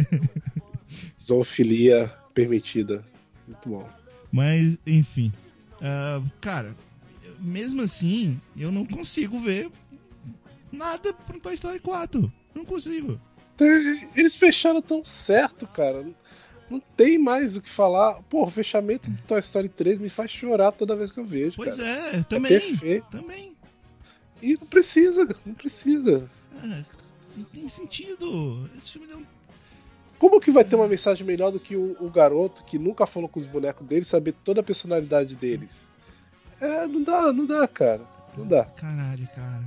Zoofilia permitida. Muito bom. Mas, enfim. Ah, cara, mesmo assim, eu não consigo ver nada pro Toy Story quatro. Não consigo. Eles fecharam tão certo, cara. Não tem mais o que falar. Pô, o fechamento do Toy Story três me faz chorar toda vez que eu vejo, Pois cara. é, também. perfeito. também. E não precisa, não precisa. Cara, não tem sentido. Esse filme não. Como que vai ter uma mensagem melhor do que o, o garoto que nunca falou com os bonecos dele saber toda a personalidade deles? É, não dá, não dá, cara. Não dá. Caralho, cara.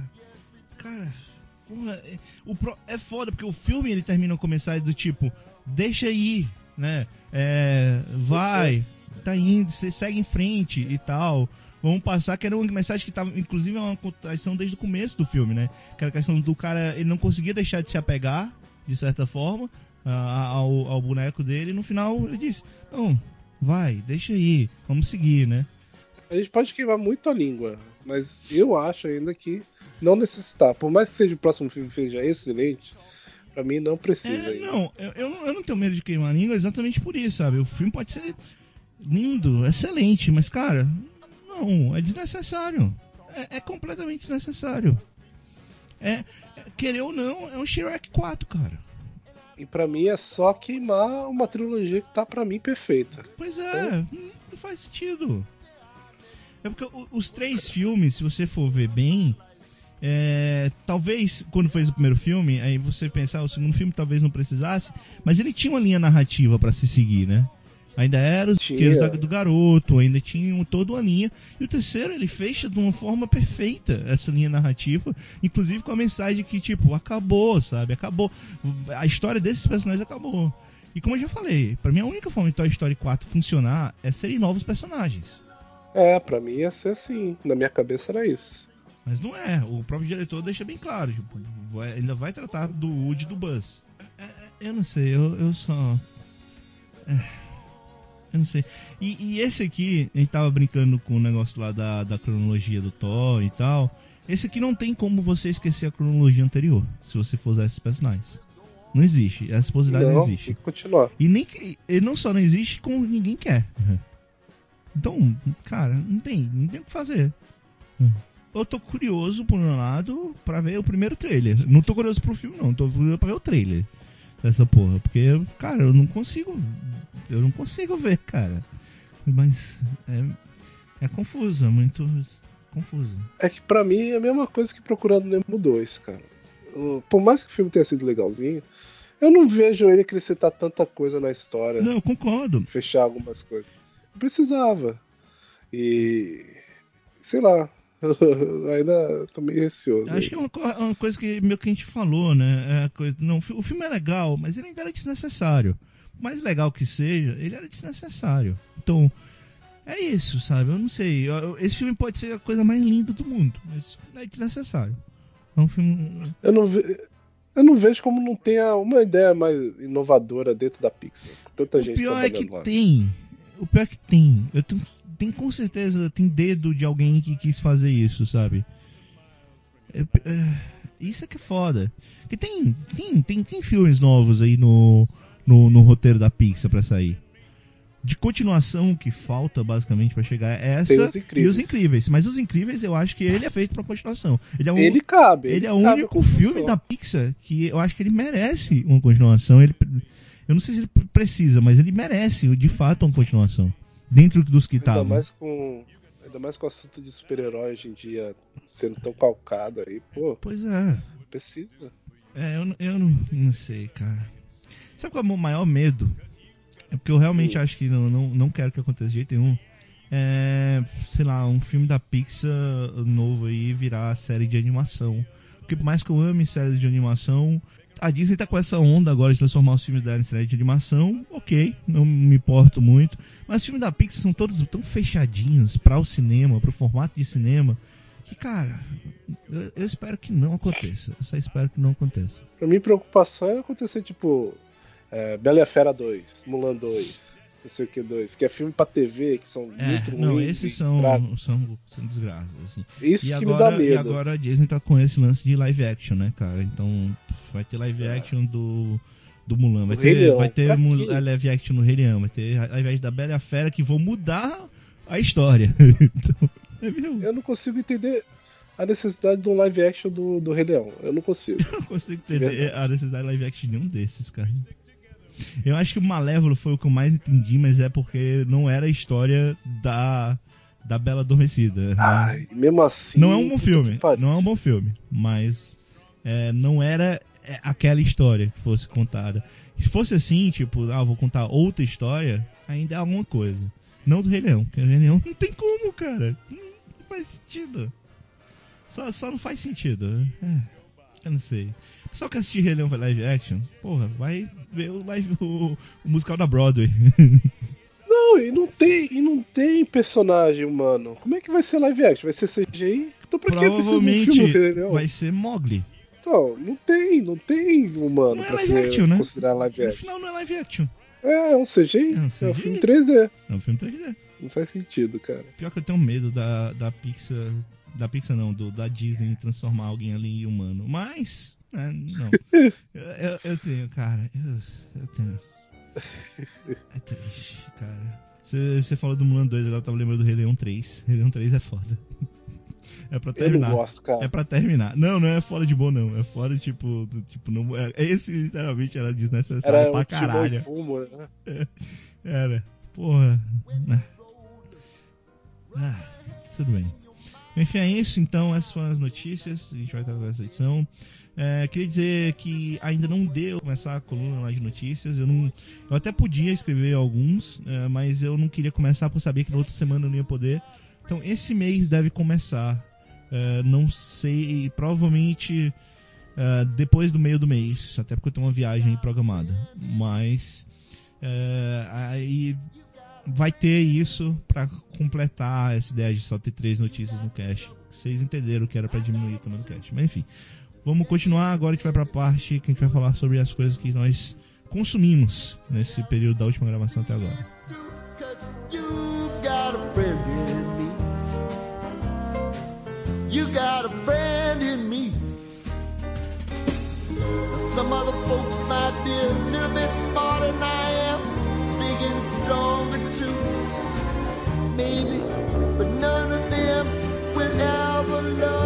Cara, porra, é, o pro- é foda, porque o filme ele termina com a mensagem do tipo, deixa ir, né? É, vai, tá indo, você segue em frente e tal. Vamos passar, que era uma mensagem que tava, inclusive, é uma contradição desde o começo do filme, né? Que era a questão do cara, ele não conseguia deixar de se apegar, de certa forma, a- ao, ao boneco dele, e no final ele disse, não, vai, deixa aí, vamos seguir, né? A gente pode queimar muito a língua, mas eu acho ainda que não necessitar. Por mais que seja o próximo filme seja excelente, pra mim não precisa É, ainda. não, eu, eu não, eu não tenho medo de queimar a língua exatamente por isso, sabe? O filme pode ser lindo, excelente, mas, cara, não, é desnecessário. É, é completamente desnecessário. É, é, querer ou não, é um Shrek quatro, cara. E pra mim é só queimar uma trilogia que tá pra mim perfeita. Pois é, não, não faz sentido. É porque o- os três filmes, se você for ver bem, é, talvez quando fez o primeiro filme, aí você pensar, o segundo filme talvez não precisasse, mas ele tinha uma linha narrativa pra se seguir, né? Ainda era os Tinha. brinquedos da- do garoto, ainda tinha um- toda uma linha. E o terceiro, ele fecha de uma forma perfeita essa linha narrativa, inclusive com a mensagem que, tipo, acabou, sabe? Acabou. A história desses personagens acabou. E como eu já falei, pra mim a única forma de Toy Story quatro funcionar é serem novos personagens. É, pra mim ia ser assim. Na minha cabeça era isso. Mas não é. O próprio diretor deixa bem claro. Tipo, vai- ainda vai tratar do Woody e do Buzz. É, é, eu não sei, eu, eu só... É, eu não sei. E, e esse aqui, a gente tava brincando com o negócio lá da, da cronologia do Thor e tal. Esse aqui não tem como você esquecer a cronologia anterior, se você for usar esses personagens. Não existe. Essa possibilidade não, Não, existe. tem que continuar. E nem que, ele não só não existe, como ninguém quer. Então, cara, não tem, não tem o que fazer. eu tô curioso, por um lado, pra ver o primeiro trailer. Não tô curioso pro filme, não. Tô curioso pra ver o trailer dessa porra. Porque, cara, eu não consigo... Eu não consigo ver, cara. Mas é, é confuso, é muito confuso. É que pra mim é a mesma coisa que Procurando Nemo dois, cara. Uh, Por mais que o filme tenha sido legalzinho, eu não vejo ele acrescentar tanta coisa na história. Não, eu concordo. Fechar algumas coisas. Não precisava. E... sei lá. Ainda tô meio receoso. Acho que é uma, co- uma coisa que meio que a gente falou, né? É a coisa, não, o fi- o filme é legal, mas ele ainda era desnecessário. Por mais legal que seja, ele era desnecessário. Então, é isso, sabe? Eu não sei. Eu- eu- Esse filme pode ser a coisa mais linda do mundo, mas é desnecessário. É um filme. Eu não, ve... eu não vejo como não tenha uma ideia mais inovadora dentro da Pixar. Tanta O gente pior é que trabalhando lá. tem. O pior é que tem. Eu tenho, tem com certeza, tem dedo de alguém que quis fazer isso, sabe? É- é- isso é que é foda. Porque tem, tem, tem, tem filmes novos aí no, no, no roteiro da Pixar pra sair. De continuação, o que falta basicamente pra chegar é essa Tem Os Incríveis. e Os Incríveis. Mas Os Incríveis eu acho que ele é feito pra continuação. Ele é um, Ele cabe. ele é o cabe único a filme continuação. da Pixar que eu acho que ele merece uma continuação. Ele, eu não sei se ele precisa, mas ele merece, de fato, uma continuação. Dentro dos que Ainda estavam. mais com. Ainda mais com o assunto de super-herói hoje em dia sendo tão calcado aí, pô, Pois é. precisa. É, eu, não- eu não, não sei, cara. Sabe qual é o meu maior medo? É porque eu realmente Hum. acho que não, não, não quero que aconteça de jeito nenhum. É, sei lá, um filme da Pixar novo aí virar série de animação. Porque por mais que eu ame séries de animação, a Disney tá com essa onda agora de transformar os filmes dela em série de animação. Ok, não me importo muito. Mas os filmes da Pixar são todos tão fechadinhos para o cinema, pro formato de cinema, que, cara, eu, eu espero que não aconteça. Eu só espero que não aconteça. Pra mim, preocupação é acontecer, tipo, é, Bela e a Fera dois, Mulan dois, não sei o que dois, que é filme pra T V, que são É, muito não, ruins. esses e são, estragam. são, são desgraças, assim. Isso E que me agora, dá medo. e agora a Disney tá com esse lance de live action, né, cara? Então vai ter live action do, do Mulan, vai Do Rei ter, Leão. vai ter Pra mu- quê? live action no Rei Leão, vai ter live action da Bela e a Fera que vão mudar a história. Então, é meio... Eu não consigo entender a necessidade de um live action do, do Rei Leão. Eu não consigo. Eu não consigo entender Verdade. a necessidade de live action de nenhum desses, cara. Eu acho que o Malévolo foi o que eu mais entendi, mas é porque não era a história da, da Bela Adormecida. Né? Ai, mesmo assim. Não é um bom puta filme, que pariu. não é um bom filme, mas é, não era é, aquela história que fosse contada. Se fosse assim, tipo, ah, vou contar outra história, ainda é alguma coisa. Não do Rei Leão, porque o Rei Leão não tem como, cara. Não, não faz sentido. Só, só não faz sentido. É, eu não sei. O pessoal que assistir Rei Leão vai live action, porra, vai ver o, live, o, o musical da Broadway. Não, e não tem, e não tem personagem humano. Como é que vai ser live action? Vai ser C G I? Então pra que precisa de um Provavelmente filme do Rei Leão? vai ser Mowgli. Então, não tem, não tem humano Não é pra live ser action, né? considerar live No action. final não é live action, É, é um C G I, É um é C G um I. filme três D. é um filme três D. Não faz sentido, cara. Pior que eu tenho medo da, da Pixar. Da Pixar não, do, da Disney transformar alguém ali em humano. Mas, né, não. eu, eu, eu tenho, cara. Eu, eu tenho. É triste, cara. Você falou do Mulan dois, agora eu tava lembrando do Rei Leão três. Rei Leão três é foda. É pra Eu terminar. não gosto, cara. É pra terminar. Não, não é fora de bom, não. É fora, tipo, do, tipo não, é, esse literalmente era desnecessário Era pra o Timão caralho. e Fumo, né? Era. Porra. Ah. Ah, tudo bem. Enfim, é isso. Então, essas foram as notícias. A gente vai tratar essa edição. É, queria dizer que ainda não deu começar a coluna lá de notícias. Eu, não, eu até podia escrever alguns, é, mas eu não queria começar por saber que na outra semana eu não ia poder. Então, esse mês deve começar. É, não sei, provavelmente é, depois do meio do mês. Até porque eu tenho uma viagem aí programada. Mas é, aí vai ter isso pra completar essa ideia de só ter três notícias no cast. Vocês entenderam que era pra diminuir o tamanho do cast. Mas enfim, vamos continuar. Agora a gente vai pra parte que a gente vai falar sobre as coisas que nós consumimos nesse período da última gravação até agora. You got a friend in me. You got a friend in me. Some other folks might be a little bit smarter than I am, big and stronger too. Maybe, but none of them will ever love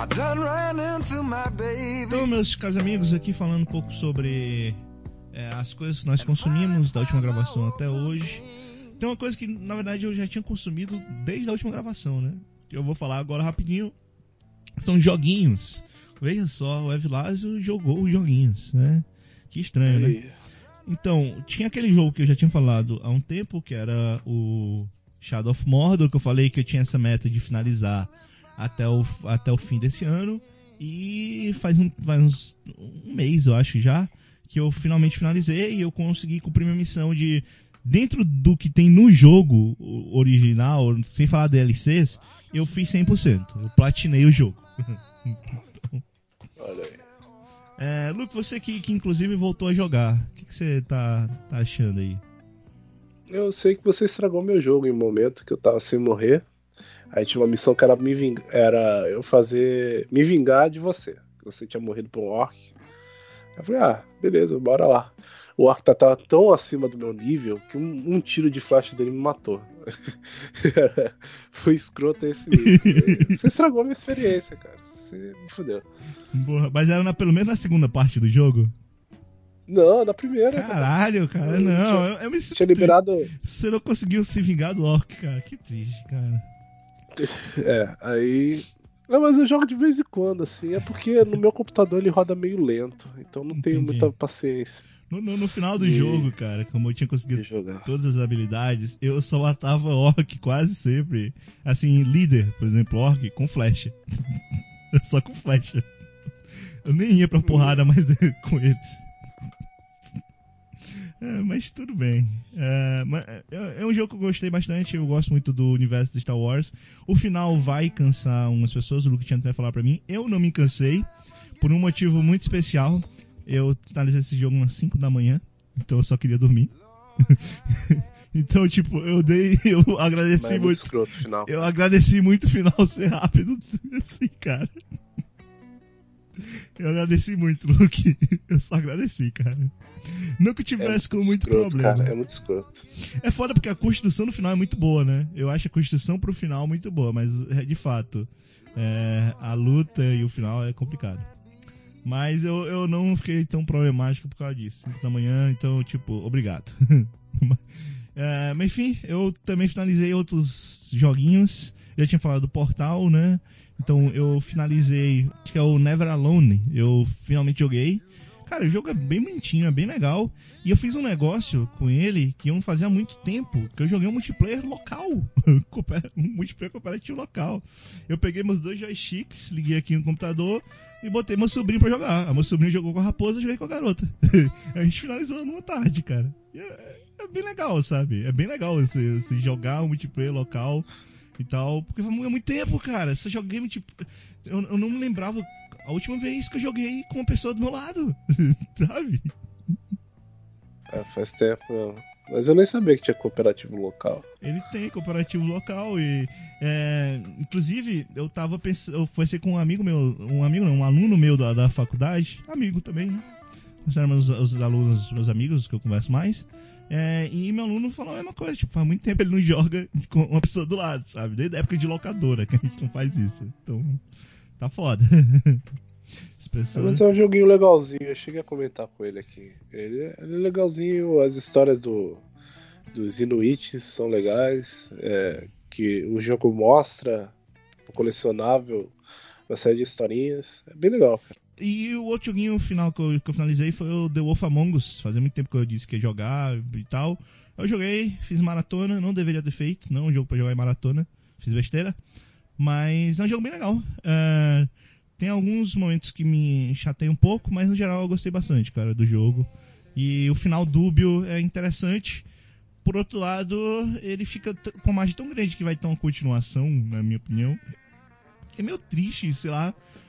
I done ran into my baby. Então, meus caros amigos, aqui falando um pouco sobre é, as coisas que nós consumimos da última gravação até hoje. Tem uma coisa que, na verdade, eu já tinha consumido desde a última gravação, né? Que eu vou falar agora rapidinho. São joguinhos. Veja só, o Evilásio jogou os joguinhos, né? Que estranho, né? Aí. Então, tinha aquele jogo que eu já tinha falado há um tempo, que era o Shadow of Mordor, que eu falei que eu tinha essa meta de finalizar até o, até o fim desse ano. E faz, um, faz uns, um mês, eu acho já, que eu finalmente finalizei e eu consegui cumprir minha missão de, dentro do que tem no jogo original, sem falar D L Cs, eu fiz cem por cento. Eu platinei o jogo. Olha aí. É, Luke, você que, que inclusive voltou a jogar, o que, que você tá, tá achando aí? Eu sei que você estragou meu jogo em um momento que eu tava sem morrer. Aí tinha uma missão que era me vingar, era eu fazer me vingar de você. Que você tinha morrido por um orc. Eu falei, ah, beleza, bora lá. O orc tá, tava tão acima do meu nível que um, um tiro de flash dele me matou. Foi escroto esse nível. Você estragou a minha experiência, cara. Você me fudeu. Porra, mas era na, pelo menos na segunda parte do jogo? Não, na primeira. Caralho, cara, Eu não. tinha- Eu, eu me sinto Tinha liberado. triste. Você não conseguiu se vingar do orc, cara. Que triste, cara. É, aí. Não, mas eu jogo de vez em quando, assim. É porque no meu computador ele roda meio lento. Então não tenho Entendi. muita paciência No, no, no final do E- jogo, cara, como eu tinha de conseguido jogar. todas as habilidades, eu só matava orc quase sempre. Assim, líder, por exemplo, orc, com flecha. Só com flecha. Eu nem ia pra porrada mais de- com eles. É, mas tudo bem. É, mas é, é um jogo que eu gostei bastante. Eu gosto muito do universo de Star Wars. O final vai cansar umas pessoas. O Luke tinha até falado pra mim. Eu não me cansei. Por um motivo muito especial. Eu finalizei esse jogo umas cinco da manhã. Então eu só queria dormir. Então, tipo, eu dei. Eu Mas agradeci é muito muito. escroto o final. Eu agradeci muito o final ser rápido. Assim, cara. Eu agradeci muito, Luke. Eu só agradeci, cara. Não que eu tivesse com muito escroto, problema. cara. É muito escroto. É foda porque a construção no final é muito boa, né? Eu acho a construção pro final muito boa, mas é, de fato, é, a luta e o final é complicado. Mas eu, eu não fiquei tão problemático por causa disso. cinco da manhã, então, tipo, obrigado. É, mas enfim, eu também finalizei outros joguinhos. Já tinha falado do Portal, né? Então eu finalizei, acho que é o Never Alone. Eu finalmente joguei. Cara, o jogo é bem bonitinho, é bem legal. E eu fiz um negócio com ele que eu não fazia há muito tempo, que eu joguei um multiplayer local. Um multiplayer cooperativo local. Eu peguei meus dois joysticks, liguei aqui no computador e botei meu sobrinho pra jogar. A meu sobrinho jogou com a raposa e eu joguei com a garota. A gente finalizou numa tarde, cara. E é, é bem legal, sabe? É bem legal você, você jogar um multiplayer local e tal. Porque há muito tempo, cara. Você joguei multiplayer. Eu, eu não me lembrava a última vez que eu joguei com uma pessoa do meu lado. Sabe? É, faz tempo, não. Mas eu nem sabia que tinha cooperativo local. Ele tem cooperativo local e é, inclusive eu tava pensando, eu fui ser com um amigo meu, um amigo não, um aluno meu da, da faculdade, amigo também, né? Considero meus os alunos, meus amigos que eu converso mais. É, e meu aluno falou a mesma coisa, tipo, faz muito tempo ele não joga com uma pessoa do lado, sabe? Desde a época de locadora que a gente não faz isso. Então, tá foda. As É, pessoas... mas é um joguinho legalzinho, eu cheguei a comentar com ele aqui. Ele, é- ele é legalzinho, as histórias do, dos Inuits são legais, é, que o jogo mostra o colecionável, uma série de historinhas. É bem legal, cara. E o outro joguinho final que eu, que eu finalizei foi o The Wolf Among Us. Fazia muito tempo que eu disse que ia jogar e tal. Eu joguei, fiz maratona, não deveria ter feito, não é um jogo pra jogar em maratona, fiz besteira. Mas é um jogo bem legal. É, tem alguns momentos que me chateiam um pouco, mas no geral eu gostei bastante, cara, do jogo. E o final dúbio é interessante. Por outro lado, ele fica t- com uma margem tão grande que vai ter uma continuação, na minha opinião. É meio triste, sei lá.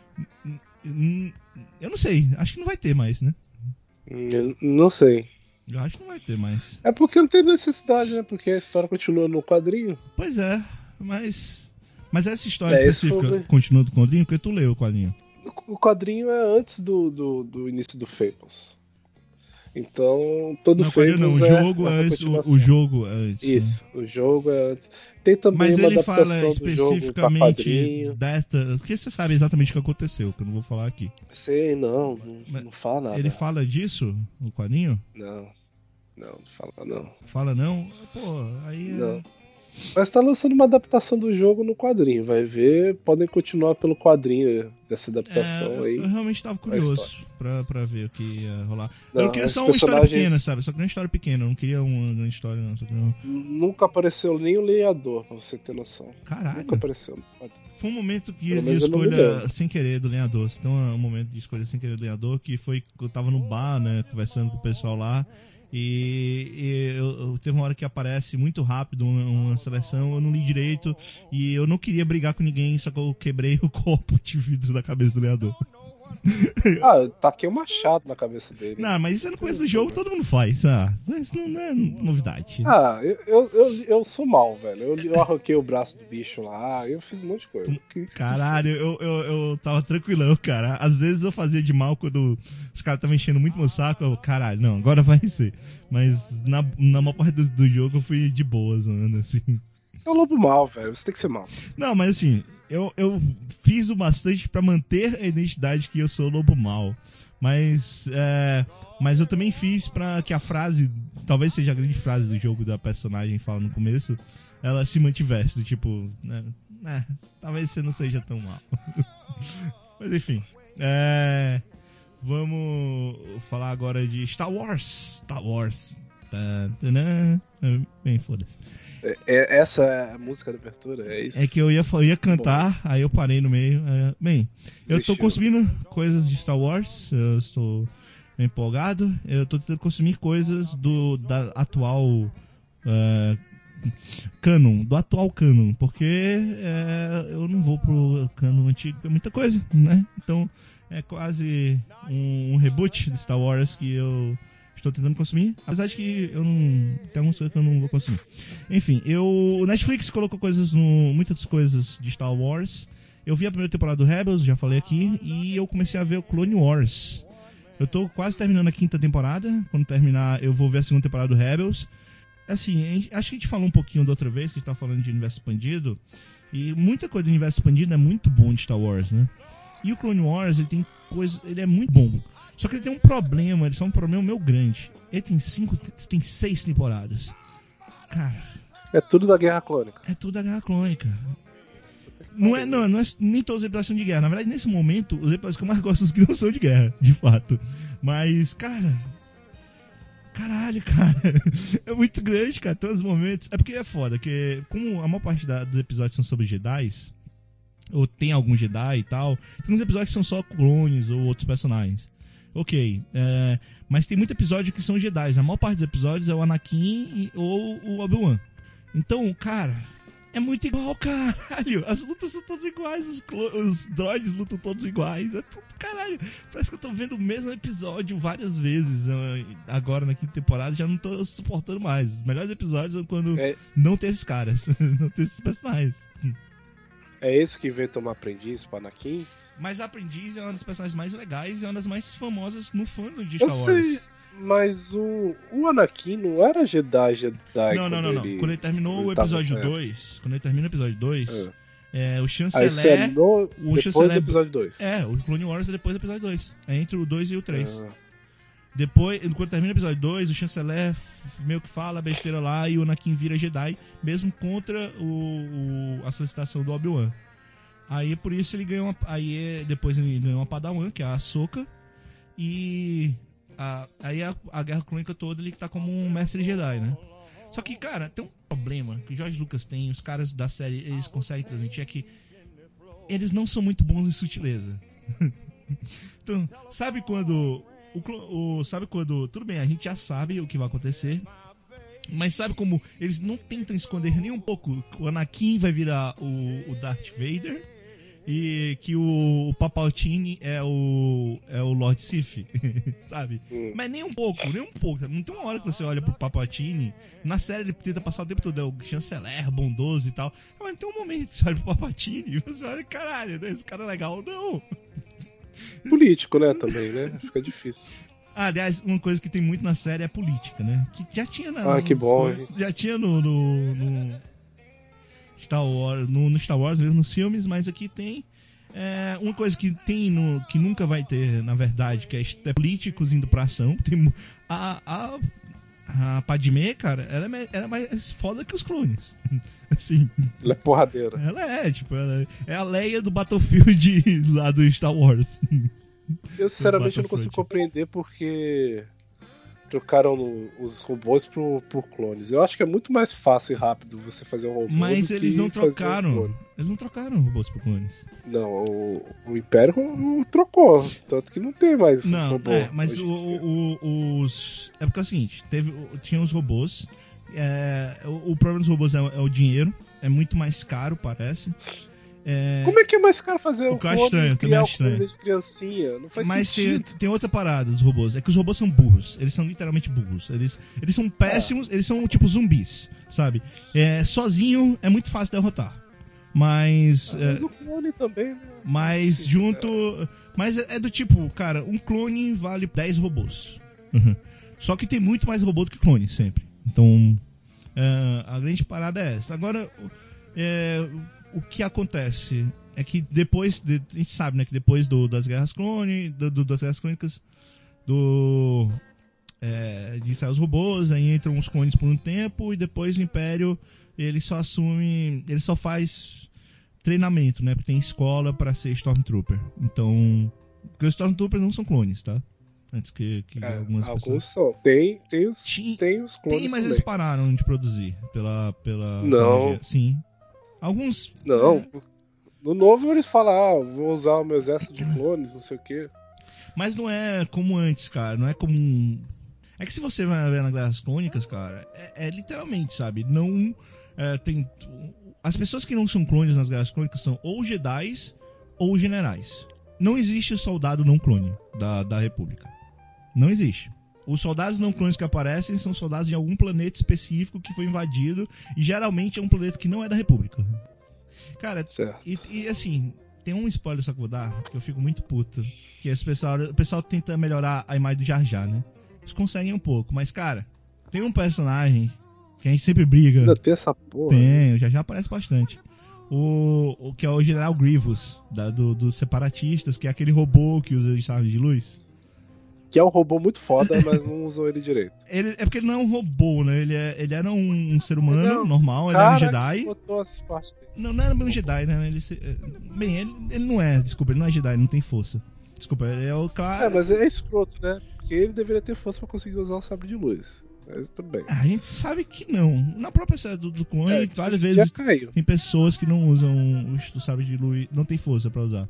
Hum, Eu não sei, acho que não vai ter mais, né? Hum, eu não sei. Eu acho que não vai ter mais. É porque não tem necessidade, né? Porque a história continua no quadrinho. Pois é, mas. Mas essa história É, esse específica foi- continua do quadrinho, porque tu leu o quadrinho. O quadrinho é antes do, do, do início do Fables. Então, todo Não, quadrinho não, o Fables é jogo uma é antes. O, continuação. o jogo é antes. Isso, o jogo é antes. Tem também Mas uma ele adaptação fala do jogo pra especificamente quadrinho. desta. Porque você sabe exatamente o que aconteceu, que eu não vou falar aqui. Sei, não, não, Mas não fala nada. Ele fala disso no quadrinho? Não, não, não fala não. Fala não? Pô, aí. é- Não. Mas tá lançando uma adaptação do jogo no quadrinho. Vai ver, podem continuar pelo quadrinho dessa adaptação É, aí. eu realmente tava a curioso história. pra, pra ver o que ia rolar. Não, eu não queria os só uma história personagens- pequena, sabe? Só queria uma história pequena, eu não queria uma grande história, não. Só queria uma... Nunca apareceu nem o lenhador, pra você ter noção. Caralho. Nunca apareceu. Foi um momento que Pelo de menos eu não me escolha lembro. sem querer do lenhador. Então, um momento de escolha sem querer do lenhador que foi que eu tava no bar, né, conversando com o pessoal lá. E, e eu, eu- teve uma hora que aparece muito rápido uma, uma seleção, eu não li direito e eu não queria brigar com ninguém, só que eu quebrei o copo de vidro da cabeça do lenhador. Ah, taquei um machado na cabeça dele. Não, mas isso é no começo do jogo, todo mundo faz. Ah, isso não é novidade. Ah, eu, eu, eu, eu sou mal, velho. Eu, eu arranquei o braço do bicho lá, eu fiz um monte de coisa. Que- Caralho, eu, eu, eu tava tranquilão, cara. Às vezes eu fazia de mal quando os caras estavam enchendo muito meu saco. Eu, caralho, não, agora vai ser. Mas na, na maior parte do, do jogo eu fui de boas, mano, assim. Você é um lobo mal, velho. Você tem que ser mal. Não, mas assim, eu, eu fiz o bastante pra manter a identidade que eu sou lobo mau. Mas, é, mas eu também fiz pra que a frase, talvez seja a grande frase do jogo da personagem fala no começo, ela se mantivesse, do tipo, né, né, talvez você não seja tão mal. Mas enfim, é, vamos falar agora de Star Wars. Star Wars. Tá, tadã. Bem, foda-se. É, é- essa é a música da abertura, é isso? É que eu ia, eu ia cantar, aí eu parei no meio. é, bem, eu tô Desistiu. consumindo coisas de Star Wars, eu estou empolgado. Eu tô tentando consumir coisas do da atual é, canon, do atual canon, porque é, eu não vou pro canon antigo, é muita coisa, né? Então é quase um, um reboot de Star Wars que eu estou tentando consumir, apesar de que eu não. Tem algumas coisas que eu não vou consumir. Enfim, eu. O Netflix colocou coisas no. Muitas coisas de Star Wars. Eu vi a primeira temporada do Rebels, já falei aqui, e eu comecei a ver o Clone Wars. Eu tô quase terminando a quinta temporada. Quando terminar, eu vou ver a segunda temporada do Rebels. Assim, a gente- acho que a gente falou um pouquinho da outra vez, que a gente tá falando de universo expandido. E muita coisa do universo expandido é muito bom de Star Wars, né? E o Clone Wars, ele tem coisa. Ele é muito bom. Só que ele tem um problema, ele só é um problema meu grande. Ele tem cinco. Tem seis temporadas. Cara, É tudo da Guerra Clônica. é tudo da Guerra Clônica. Não é, não, não é nem todos os episódios são de guerra. Na verdade, nesse momento, os episódios que eu mais gosto são os que não são de guerra, de fato. Mas, cara. Caralho, cara. É muito grande, cara. Todos os momentos. É porque é foda, que como a maior parte da- dos episódios são sobre Jedis, ou tem algum Jedi e tal, tem uns episódios que são só clones ou outros personagens. Ok, é, mas tem muito episódio que são Jedi. A maior parte dos episódios é o Anakin e- ou o Obi-Wan. Então, cara, é muito igual, caralho. As lutas são todas iguais, os, clo- os droids lutam todos iguais. É tudo, caralho. Parece que eu tô vendo o mesmo episódio várias vezes. eh, Agora na quinta temporada já não tô suportando mais. Os melhores episódios são quando É, não tem esses caras, não tem esses personagens. é esse que veio tomar aprendiz pro Anakin? Mas a Aprendiz é uma das personagens mais legais e é uma das mais famosas no fandom de Eu Star Wars. sei, mas o, o Anakin não era Jedi, Jedi. Não, não, não, não. Ele... Quando ele terminou ele o tava episódio certo. dois, quando ele termina o episódio dois, É. é, o Aí você é chanceler. no, depois chanceler- do episódio dois. É, o Clone Wars é depois do episódio dois. É entre o dois e o três. Ah, Depois, quando termina o episódio dois, o chanceler f- meio que fala besteira lá e o Anakin vira Jedi, mesmo contra o, o- a solicitação do Obi-Wan. Aí por isso ele ganhou uma, aí é- depois ele ganhou uma Padawan, que é a Ahsoka, e a- aí a, a Guerra Clônica toda ele tá como um mestre Jedi, né? Só que, cara, tem um problema que o George Lucas tem, os caras da série, eles conseguem transmitir, é que eles não são muito bons em sutileza. Então, sabe quando o, clo- o- sabe quando, tudo bem, a gente já sabe o que vai acontecer, mas sabe como eles não tentam esconder nem um pouco que o Anakin vai virar o, o Darth Vader e que o, o Palpatine é o é o Lord Sith, sabe? Hum. Mas nem um pouco, nem um pouco. Sabe? Não tem uma hora que você olha pro Palpatine, na série ele tenta passar o tempo todo, é o chanceler, bondoso e tal, mas tem um momento que você olha pro Palpatine e você olha, caralho, né? Esse cara é legal, não. político, né, também, né? Fica difícil. Ah, aliás, uma coisa que tem muito na série é política, né? Que já tinha na. Ah, que bom, hein? Já tinha no. no, no Star Wars, no, no Star Wars, mesmo nos filmes, mas aqui tem. É, uma coisa que tem no. Que nunca vai ter, na verdade, que é, é políticos indo pra ação. Tem, mu- a, a, a Padmé, cara, ela é, me- ela é mais foda que os clones. Assim. Ela é porradeira. Ela é, tipo, ela é, é a Leia do Battlefield lá do Star Wars. Eu sinceramente eu não Battlefront. consigo compreender porque trocaram no- os robôs por, por clones. Eu acho que é muito mais fácil e rápido você fazer um robô. Mas do eles que não fazer um trocaram. clone. Eles não trocaram robôs por clones. Não, o, o Império não trocou. Tanto que não tem mais Não, robô. é, mas hoje o, em dia. o- o- os. É porque é o seguinte, teve, o- tinha os robôs. É, o, o problema dos robôs é, é o dinheiro. É muito mais caro, parece. É, Como é que é mais caro fazer o o que eu acho clone estranho, e também criar o acho estranho. clone de criancinha? Não faz mas tem, sentido. tem outra parada dos robôs. É que os robôs são burros. Eles são literalmente burros. Eles, eles são péssimos. Eles são tipo zumbis, sabe? É, sozinho é muito fácil derrotar. Mas. é, Mas o clone também, né? Mas Sim, junto. Mas é é do tipo, cara, um clone vale dez robôs. Uhum. Só que tem muito mais robô do que clone, sempre. Então, é, a grande parada é essa. Agora, é, o que acontece é que depois. De, a gente sabe, né? Que depois do, das guerras clone, do, do- das guerras clônicas, do. É, de sair os robôs, aí entram os clones por um tempo e depois o Império ele só assume. Ele só faz treinamento, né? Porque tem escola pra ser Stormtrooper. Então. Porque os Stormtroopers não são clones, tá? Antes que, que É, algumas alguns pessoas. são. Tem, tem, os, Ti- tem os clones Tem, mas também. eles pararam de produzir pela. pela Não. energia. Sim. Alguns. Não, é, no novo eles falam, ah, vou usar o meu exército de clones, não sei o quê. Mas não é como antes, cara. Não é como. um- É que se você vai ver nas Guerras Clônicas, cara, é, é literalmente, sabe? Não. é, tem. As pessoas que não são clones nas Guerras Clônicas são ou Jedis ou generais. Não existe soldado não clone da, da República. Não existe. Os soldados não clones que aparecem são soldados de algum planeta específico que foi invadido. E geralmente é um planeta que não é da República. Cara, Certo. e, e, assim, tem um spoiler só que eu vou dar, que eu fico muito puto. Que esse pessoal, o pessoal tenta melhorar a imagem do Jar Jar, né? Eles conseguem um pouco, mas cara, tem um personagem que a gente sempre briga. Ainda tem essa porra. Tem, o Jar Jar aparece bastante. O, o que é o General Grievous, da, do, dos separatistas, que é aquele robô que usa chave de luz. Que é um robô muito foda, mas não usam ele direito. Ele, é porque ele não é um robô, né? Ele, é, ele era um, um ser humano Ele é um normal, ele era um Cara, Jedi. que botou as partes dele. Não, não era bem um Jedi, né? Ele, se- é, bem, ele, ele não é, desculpa, ele não é Jedi, não tem força. Desculpa, ele é o É, cara. mas é escroto, né? Porque ele deveria ter força pra conseguir usar o sabre de luz. Mas tudo bem. A gente sabe que não. Na própria série do, do clone, É, várias já vezes caiu. tem pessoas que não usam o, o sabre de luz, não tem força pra usar.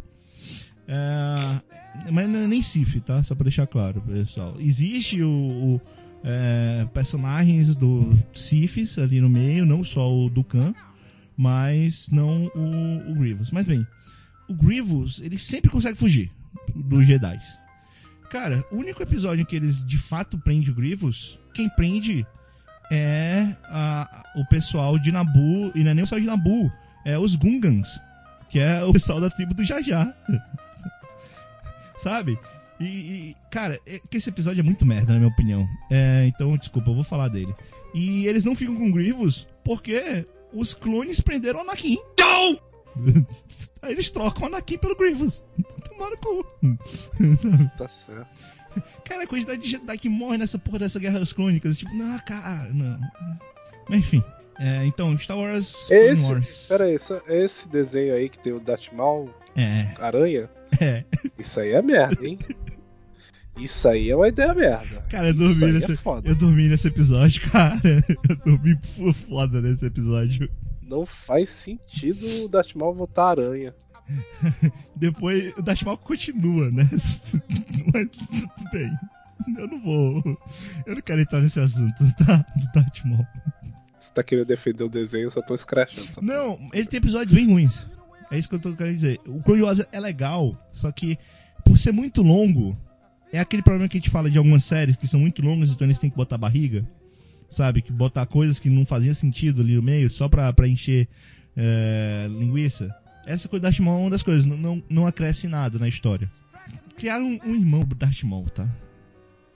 É, mas não é nem Sif, tá? Só pra deixar claro, pessoal. Existe o, o, é, personagens do Sifs ali no meio, não só o Dukan, mas não o, o Grievous. Mas bem, o Grievous, ele sempre consegue fugir dos Jedi. Cara, o único episódio em que eles de fato prendem o Grievous, quem prende é a- o pessoal de Naboo, e não é nem o pessoal de Naboo, é os Gungans, que é o pessoal da tribo do Jar Jar. Sabe? E, e, cara, é que esse episódio é muito merda, na minha opinião. É, então, desculpa, eu vou falar dele. E eles não ficam com Grievous porque os clones prenderam o Anakin. Não! Aí eles trocam o Anakin pelo Grievous. Tomar no cu. Sabe? Tá certo. Cara, a quantidade de Jedi que morre nessa porra dessa Guerra das Crônicas. Tipo, não, cara, não. Mas enfim. É, então, Star Wars. É Clone esse, Wars. pera aí, essa- é esse desenho aí que tem o Darth Maul, É, aranha? é. Isso aí é merda, hein? Isso aí é uma ideia merda. Cara, eu Isso dormi, aí nesse, é foda. eu dormi nesse episódio, cara. Eu dormi foda nesse episódio. Não faz sentido o Darth Maul voltar aranha. Depois, o Darth Maul continua, né? Mas tudo bem. Eu não vou. Eu não quero entrar nesse assunto, tá? Do Darth Maul. Você tá querendo defender o desenho, eu só tô escrachando. essa porra. Não, ele tem episódios bem ruins. É isso que eu tô querendo dizer. O Clone Wars é legal, só que por ser muito longo, é aquele problema que a gente fala de algumas séries que são muito longas, então eles têm que botar barriga. Sabe? Que botar coisas que não faziam sentido ali no meio, só pra, pra encher é, linguiça. Essa coisa do Darth Maul é uma das coisas, não, não, não acresce nada na história. Criaram um, um irmão do Darth Maul, tá?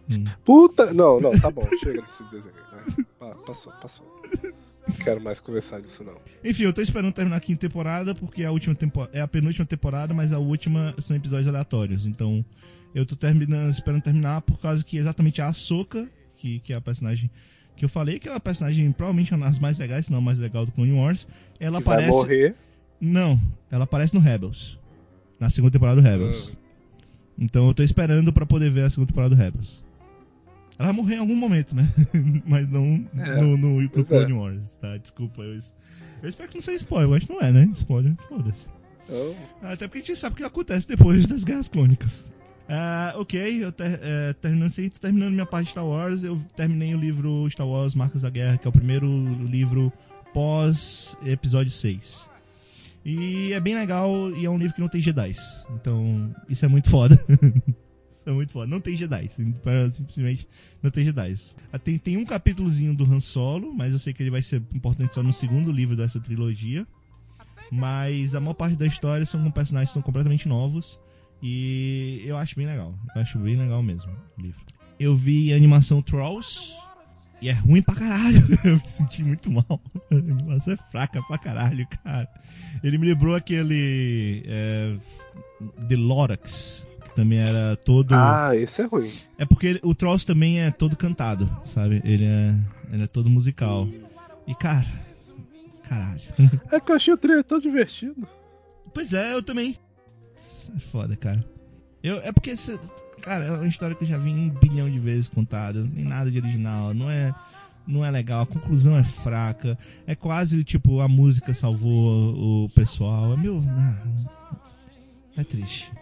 Hum. Puta. Não, não, tá bom, chega desse desenho. Né? Pa- Passou, passou. Não quero mais conversar disso, não. Enfim, eu tô esperando terminar a quinta temporada, porque a última tempo... é a penúltima temporada, mas a última são episódios aleatórios. Então, eu tô terminando, esperando terminar por causa que exatamente a Ahsoka, que, que é a personagem que eu falei, que é uma personagem provavelmente uma das mais legais, se não a mais legal do Clone Wars, ela Que vai aparece... morrer. Não, ela aparece no Rebels. Na segunda temporada do Rebels. Então eu tô esperando pra poder ver a segunda temporada do Rebels. Ela vai morrer em algum momento, né? Mas não É, no, no, no pois Clone é. Wars, tá? desculpa. Eu, eu espero que não seja spoiler, eu acho que não é, né? Spoiler, foda-se. Então, Até porque a gente sabe o que acontece depois das Guerras Clônicas. Ah, ok, eu ter, é, terminando, assim, tô terminando minha parte de Star Wars. Eu terminei o livro Star Wars Marcas da Guerra, que é o primeiro livro pós episódio seis. E é bem legal e é um livro que não tem Jedis. Então, isso é muito foda. Isso é muito foda. Não tem Jedis. Simplesmente não tem Jedis. Tem, tem um capítulozinho do Han Solo, mas eu sei que ele vai ser importante só no segundo livro dessa trilogia. Mas a maior parte da história são com personagens que são completamente novos. E eu acho bem legal. Eu acho bem legal mesmo o livro. Eu vi a animação Trolls. E é ruim pra caralho. Eu me senti muito mal. A animação é fraca pra caralho, cara. Ele me lembrou aquele... É, The Lorax. Que também era todo... ah, esse é ruim. É porque ele- o Trolls também é todo cantado, sabe? Ele é, ele é todo musical. E, cara... Caralho. É que eu achei o trailer tão divertido. Pois é, eu também. Isso é foda, cara. Eu, é porque, cê- cara, é uma história que eu já vi um bilhão de vezes contada. Não tem nada de original. Não é, não é legal. A conclusão é fraca. É quase tipo a música salvou o pessoal. É meu. ah, É triste.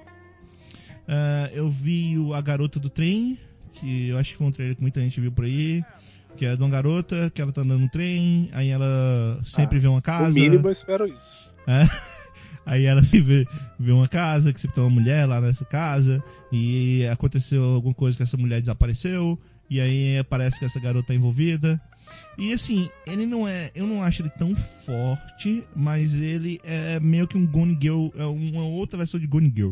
Ah, eu vi o A Garota do Trem. Que eu acho que foi um trailer que muita gente viu por aí. Que é de uma garota que ela tá andando no trem. Aí ela sempre Ah, vê uma No casa. mínimo eu espero isso. É. Aí ela se vê, vê uma casa, que sempre tem uma mulher lá nessa casa, e aconteceu alguma coisa que essa mulher desapareceu, e aí parece que essa garota tá envolvida. E assim, ele não é. Eu não acho ele tão forte, mas ele é meio que um Gone Girl, é uma outra versão de Gone Girl.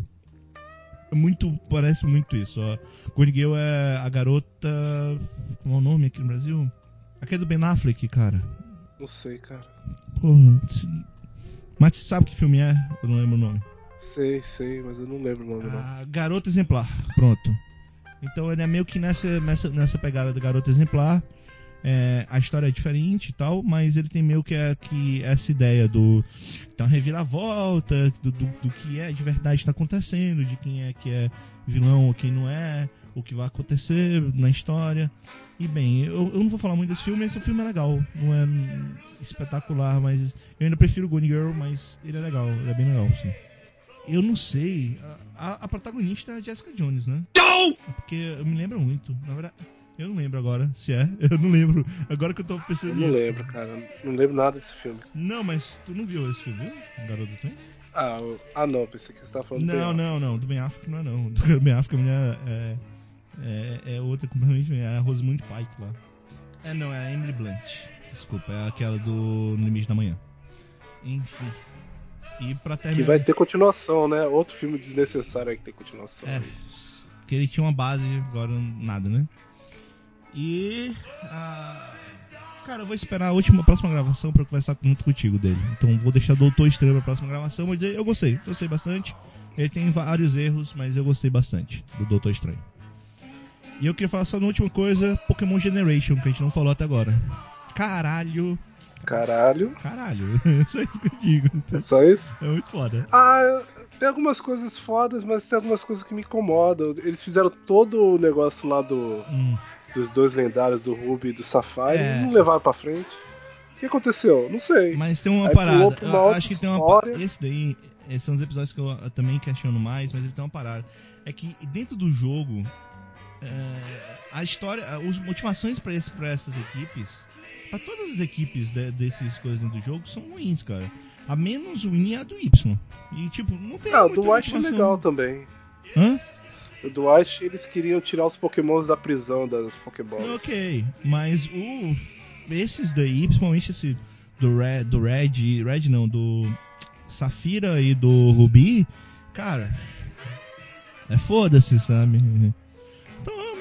É muito, parece muito isso, ó. Gone Girl é a garota. Como é o nome aqui no Brasil? Aquele do Ben Affleck, cara. Não sei, cara. Porra. se- Mas você sabe que filme é? Eu não lembro o nome. Sei, sei, mas eu não lembro o nome, não. Ah, Garota Exemplar, pronto. Então ele é meio que nessa, nessa, nessa pegada da Garota Exemplar. É, a história é diferente e tal, mas ele tem meio que, é, que essa ideia do... Então, reviravolta, do, do, do que é de verdade está acontecendo, de quem é que é vilão ou quem não é, o que vai acontecer na história. E bem, eu, eu não vou falar muito desse filme, esse filme é legal, não é hum, espetacular, mas eu ainda prefiro Gone Girl, mas ele é legal, ele é bem legal, sim. Eu não sei, a, a protagonista é a Jessica Jones, né? Não! Porque eu me lembro muito, na verdade, eu não lembro agora se é, eu não lembro, agora que eu tô pensando Eu não nisso. lembro, cara. Não lembro nada desse filme. Não, mas tu não viu esse filme, viu? Garoto do Trem? Ah, eu- ah não, pensei que você tava falando Não, do não, não, do Ben Affleck não é não, do Ben Affleck a mulher é, é, é outra completamente, é a Rosamund Pike lá. É, não, é a Emily Blunt, desculpa, é aquela do No Limite da Manhã. Enfim, e pra Que terminar... vai ter continuação, né? Outro filme desnecessário aí que tem continuação. É, que ele tinha uma base, agora nada, né? E... ah, cara, eu vou esperar a última, a próxima gravação pra eu conversar junto contigo dele. Então vou deixar Doutor Estranho pra próxima gravação. Vou dizer, eu gostei, gostei bastante. Ele tem vários erros, mas eu gostei bastante do Doutor Estranho. E eu queria falar só uma última coisa, Pokémon Generation, que a gente não falou até agora. Caralho, Caralho. caralho, só isso que eu digo. É só isso? É muito foda. Ah, tem algumas coisas fodas, mas tem algumas coisas que me incomodam. Eles fizeram todo o negócio lá do, Hum. dos dois lendários, do Ruby e do Safari, É. e não levaram pra frente. O que aconteceu? Não sei. Mas tem uma Aí parada. pulou pra uma Eu outra acho que tem uma história. parada. Esse daí, esses são os episódios que eu, eu também questiono mais, mas ele tem uma parada. É que dentro do jogo, é, a história, as motivações pra, esse, pra essas equipes, pra todas as equipes de, desses coisas dentro do jogo, são ruins, cara. A menos o Win e a do Y. E tipo, não tem Ah, o muita Dwight é motivação. legal também. Hã? O Dwight, eles queriam tirar os pokémons da prisão das pokébolas. Ok, mas o esses daí, principalmente esse do Red, do Red, Red não, do Safira e do Ruby, cara, é foda-se, sabe? Então eu meio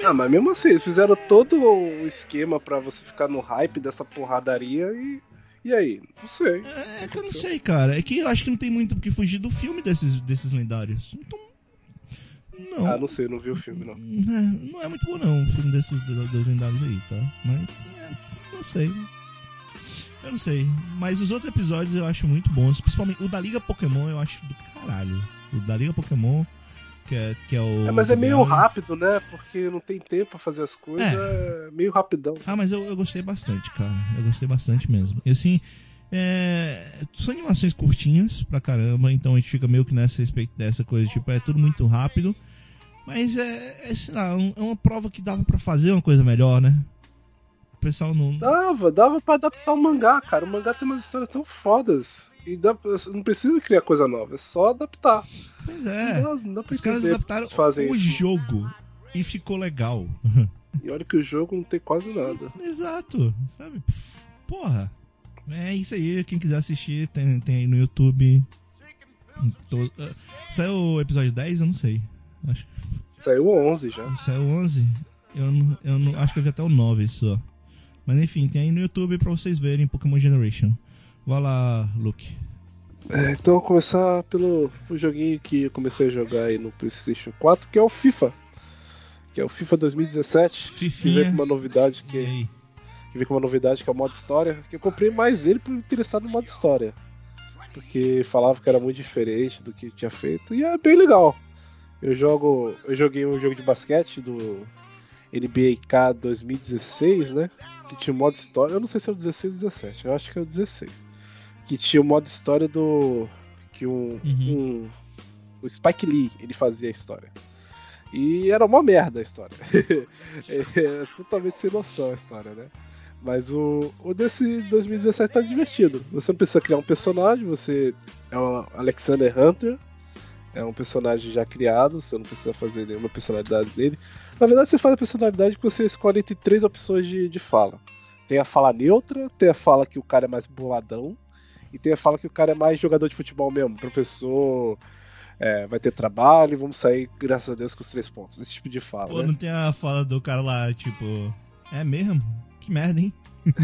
Ah, mas mesmo assim, eles fizeram todo um esquema pra você ficar no hype dessa porradaria e. E aí? Não sei. É, Não é sei o que eu não aconteceu. sei, cara. É que eu acho que não tem muito porque fugir do filme desses, desses lendários. Então. Não. Ah, não sei, não vi o filme, não. É, não é muito bom, não, o filme desses do- dos lendários aí, tá? Mas. É, não sei. Eu não sei. Mas os outros episódios eu acho muito bons. Principalmente o da Liga Pokémon eu acho do caralho. O da Liga Pokémon, que é, que é o. É, mas é meio Gabriel. rápido, né? Porque não tem tempo pra fazer as coisas, é, meio rapidão. Ah, mas eu, eu gostei bastante, cara. Eu gostei bastante mesmo. E assim, é, são animações curtinhas pra caramba, então a gente fica meio que nessa respeito dessa coisa, tipo, é tudo muito rápido. Mas é, é sei lá, um- é uma prova que dava pra fazer uma coisa melhor, né? O pessoal não. Dava, dava pra adaptar o mangá, cara. O mangá tem umas histórias tão fodas. E dá, não precisa criar coisa nova, é só adaptar. Pois é. Não dá, não dá pra Os caras entender adaptaram porque eles fazem o isso. jogo e ficou legal. E olha que o jogo não tem quase nada. Exato, sabe? Pff, Porra. É isso aí, quem quiser assistir, tem, tem aí no YouTube. To- eh, Saiu o episódio dez? Eu não sei. Acho que Saiu onze já. saiu o onze. Eu, não, eu não, acho que eu vi até o nove só. Mas enfim, tem aí no YouTube pra vocês verem Pokémon Generation. Vai lá, Luke. É, então eu vou começar pelo o joguinho que eu comecei a jogar aí no PlayStation quatro, que é o FIFA. Que é o FIFA dois mil e dezessete. Que Fifinha. vem com uma novidade E que, aí? que vem com uma novidade que é o modo história. Que eu comprei mais ele por interessar no modo história. Porque falava que era muito diferente do que tinha feito. E é bem legal. Eu jogo. Eu joguei um jogo de basquete do N B A K dois mil e dezesseis, né? Que tinha o modo história. Eu não sei se é o dezesseis ou dezessete, eu acho que é o dezesseis. Que tinha o modo história do. Que um. Uhum. um o Spike Lee, ele fazia a história. E era uma merda a história. É totalmente sem noção a história, né? Mas o, o desse dois mil e dezessete tá divertido. Você não precisa criar um personagem, você é o Alexander Hunter, é um personagem já criado, você não precisa fazer nenhuma personalidade dele. Na verdade, você faz a personalidade que você escolhe entre três opções de, de fala. Tem a fala neutra, tem a fala que o cara é mais boladão, e tem a fala que o cara é mais jogador de futebol mesmo, professor, é, vai ter trabalho e vamos sair, graças a Deus, com os três pontos. Esse tipo de fala, Pô, né? não tem a fala do cara lá, tipo. É mesmo? Que merda, hein?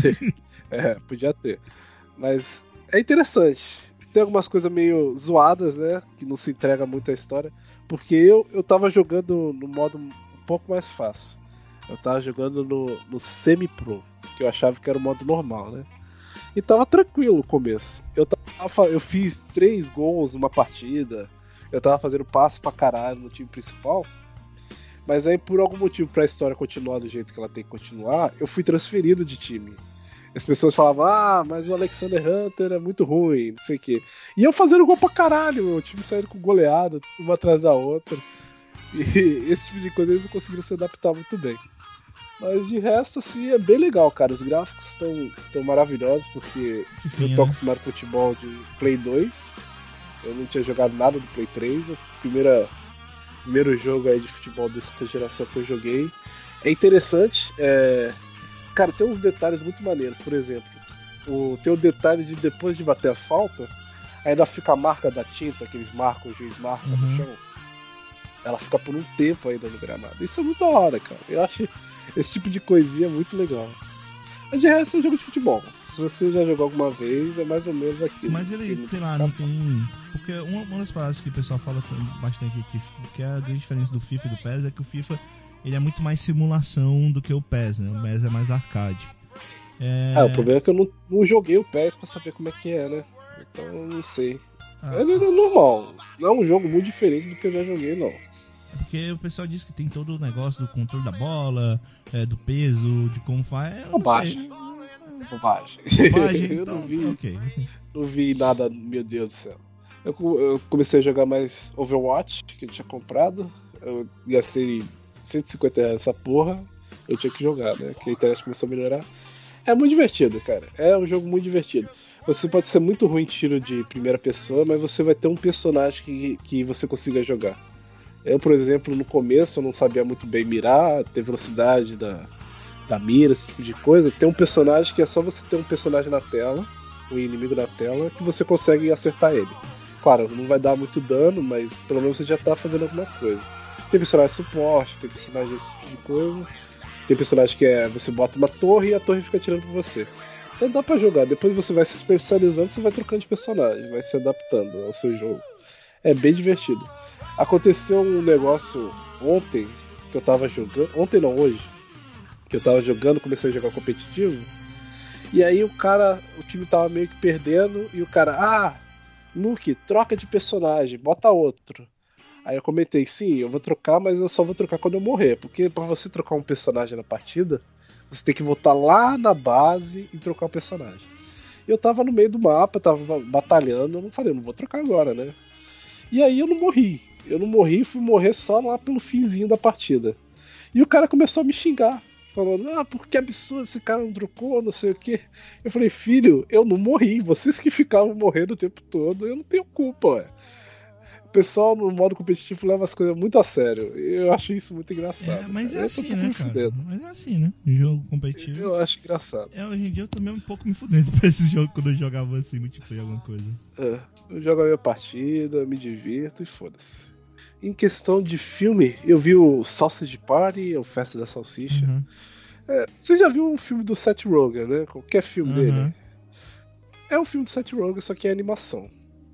É, podia ter. Mas é interessante. Tem algumas coisas meio zoadas, né? Que não se entrega muito à história. Porque eu, eu tava jogando no modo um pouco mais fácil. Eu tava jogando no, no semi-pro, que eu achava que era o modo normal, né? E tava tranquilo o começo. Eu, tava, eu fiz três gols numa partida. Eu tava fazendo passe pra caralho no time principal. Mas aí, por algum motivo, pra história continuar do jeito que ela tem que continuar, eu fui transferido de time. As pessoas falavam, ah, mas o Alexander Hunter é muito ruim, não sei o quê. E eu fazendo gol pra caralho, o time saindo com goleada, uma atrás da outra. E esse tipo de coisa eles não conseguiram se adaptar muito bem. Mas de resto, assim, é bem legal, cara. Os gráficos estão maravilhosos, porque Fifinha, eu tô né? acostumado com futebol de Play dois. Eu não tinha jogado nada do Play três. A primeira, primeiro jogo aí de futebol dessa geração que eu joguei. É interessante, é... Cara, tem uns detalhes muito maneiros. Por exemplo, o... tem o detalhe de depois de bater a falta, ainda fica a marca da tinta, que eles marcam, o juiz marca Uhum. no chão. Ela fica por um tempo ainda no gramado. Isso é muito da hora, cara. Eu acho esse tipo de coisinha muito legal. Mas de resto é jogo de futebol. Se você já jogou alguma vez, é mais ou menos aquilo. Mas ele, Ele sei lá, escapa. não tem. Porque uma, uma das paradas que o pessoal fala com- bastante entre. Que é a grande diferença do FIFA e do P E S é que o FIFA ele é muito mais simulação do que o P E S, né? O P E S é mais arcade. É... Ah, o problema é que eu não, não joguei o P E S pra saber como é que é, né? Então eu não sei. Ah, Ele é normal. Não é um jogo muito diferente do que eu já joguei, não. é porque o pessoal diz que tem todo o negócio do controle da bola, é, do peso, de como faz. Eu não Bobagem. sei. Bobagem. Bobagem, eu então, não vi, ok. não vi nada, meu Deus do céu. Eu, co- eu comecei a jogar mais Overwatch, que eu tinha comprado. Eu gastei cento e cinquenta reais essa porra. Eu tinha que jogar, né? Que a internet começou a melhorar. É muito divertido, cara. É um jogo muito divertido. Você pode ser muito ruim em tiro de primeira pessoa, mas você vai ter um personagem que, que você consiga jogar. Eu, por exemplo, no começo eu não sabia muito bem mirar, ter velocidade da, da mira, esse tipo de coisa. Tem um personagem que é só você ter um personagem na tela, um inimigo na tela, que você consegue acertar ele. Claro, não vai dar muito dano, mas pelo menos você já tá fazendo alguma coisa. Tem personagem suporte, tem personagem esse tipo de coisa. Tem personagem que é você bota uma torre e a torre fica atirando por você. Então dá pra jogar. Depois você vai se especializando, você vai trocando de personagem, vai se adaptando ao seu jogo. É bem divertido. Aconteceu um negócio ontem que eu tava jogando. Ontem não, hoje. Que eu tava jogando, comecei a jogar competitivo. E aí o cara, o time tava meio que perdendo. E o cara, ah, Luke, troca de personagem, bota outro. Aí eu comentei, sim, eu vou trocar, mas eu só vou trocar quando eu morrer. Porque pra você trocar um personagem na partida, você tem que voltar lá na base e trocar o personagem. E eu tava no meio do mapa, tava batalhando, eu não falei, eu não vou trocar agora, né? E aí eu não morri. Eu não morri, fui morrer só lá pelo finzinho da partida. E o cara começou a me xingar, falando, ah, por que absurdo, esse cara não trocou, não sei o quê. Eu falei, filho, eu não morri, vocês que ficavam morrendo o tempo todo, eu não tenho culpa, ué. O pessoal no modo competitivo leva as coisas muito a sério. Eu acho isso muito engraçado. É, mas é Eu assim, tô né, me cara? fudendo. Mas é assim, né? Jogo competitivo. Eu acho engraçado. É, hoje em dia eu tô mesmo um pouco me fudendo pra esse jogo quando eu jogava assim, multiplayer, alguma coisa. É, eu jogo a minha partida, me divirto e foda-se. Em questão de filme, eu vi o Sausage Party, o Festa da Salsicha. Uhum. É, você já viu um filme do Seth Rogen, né? Qualquer filme Uhum. dele. É um filme do Seth Rogen, só que é animação.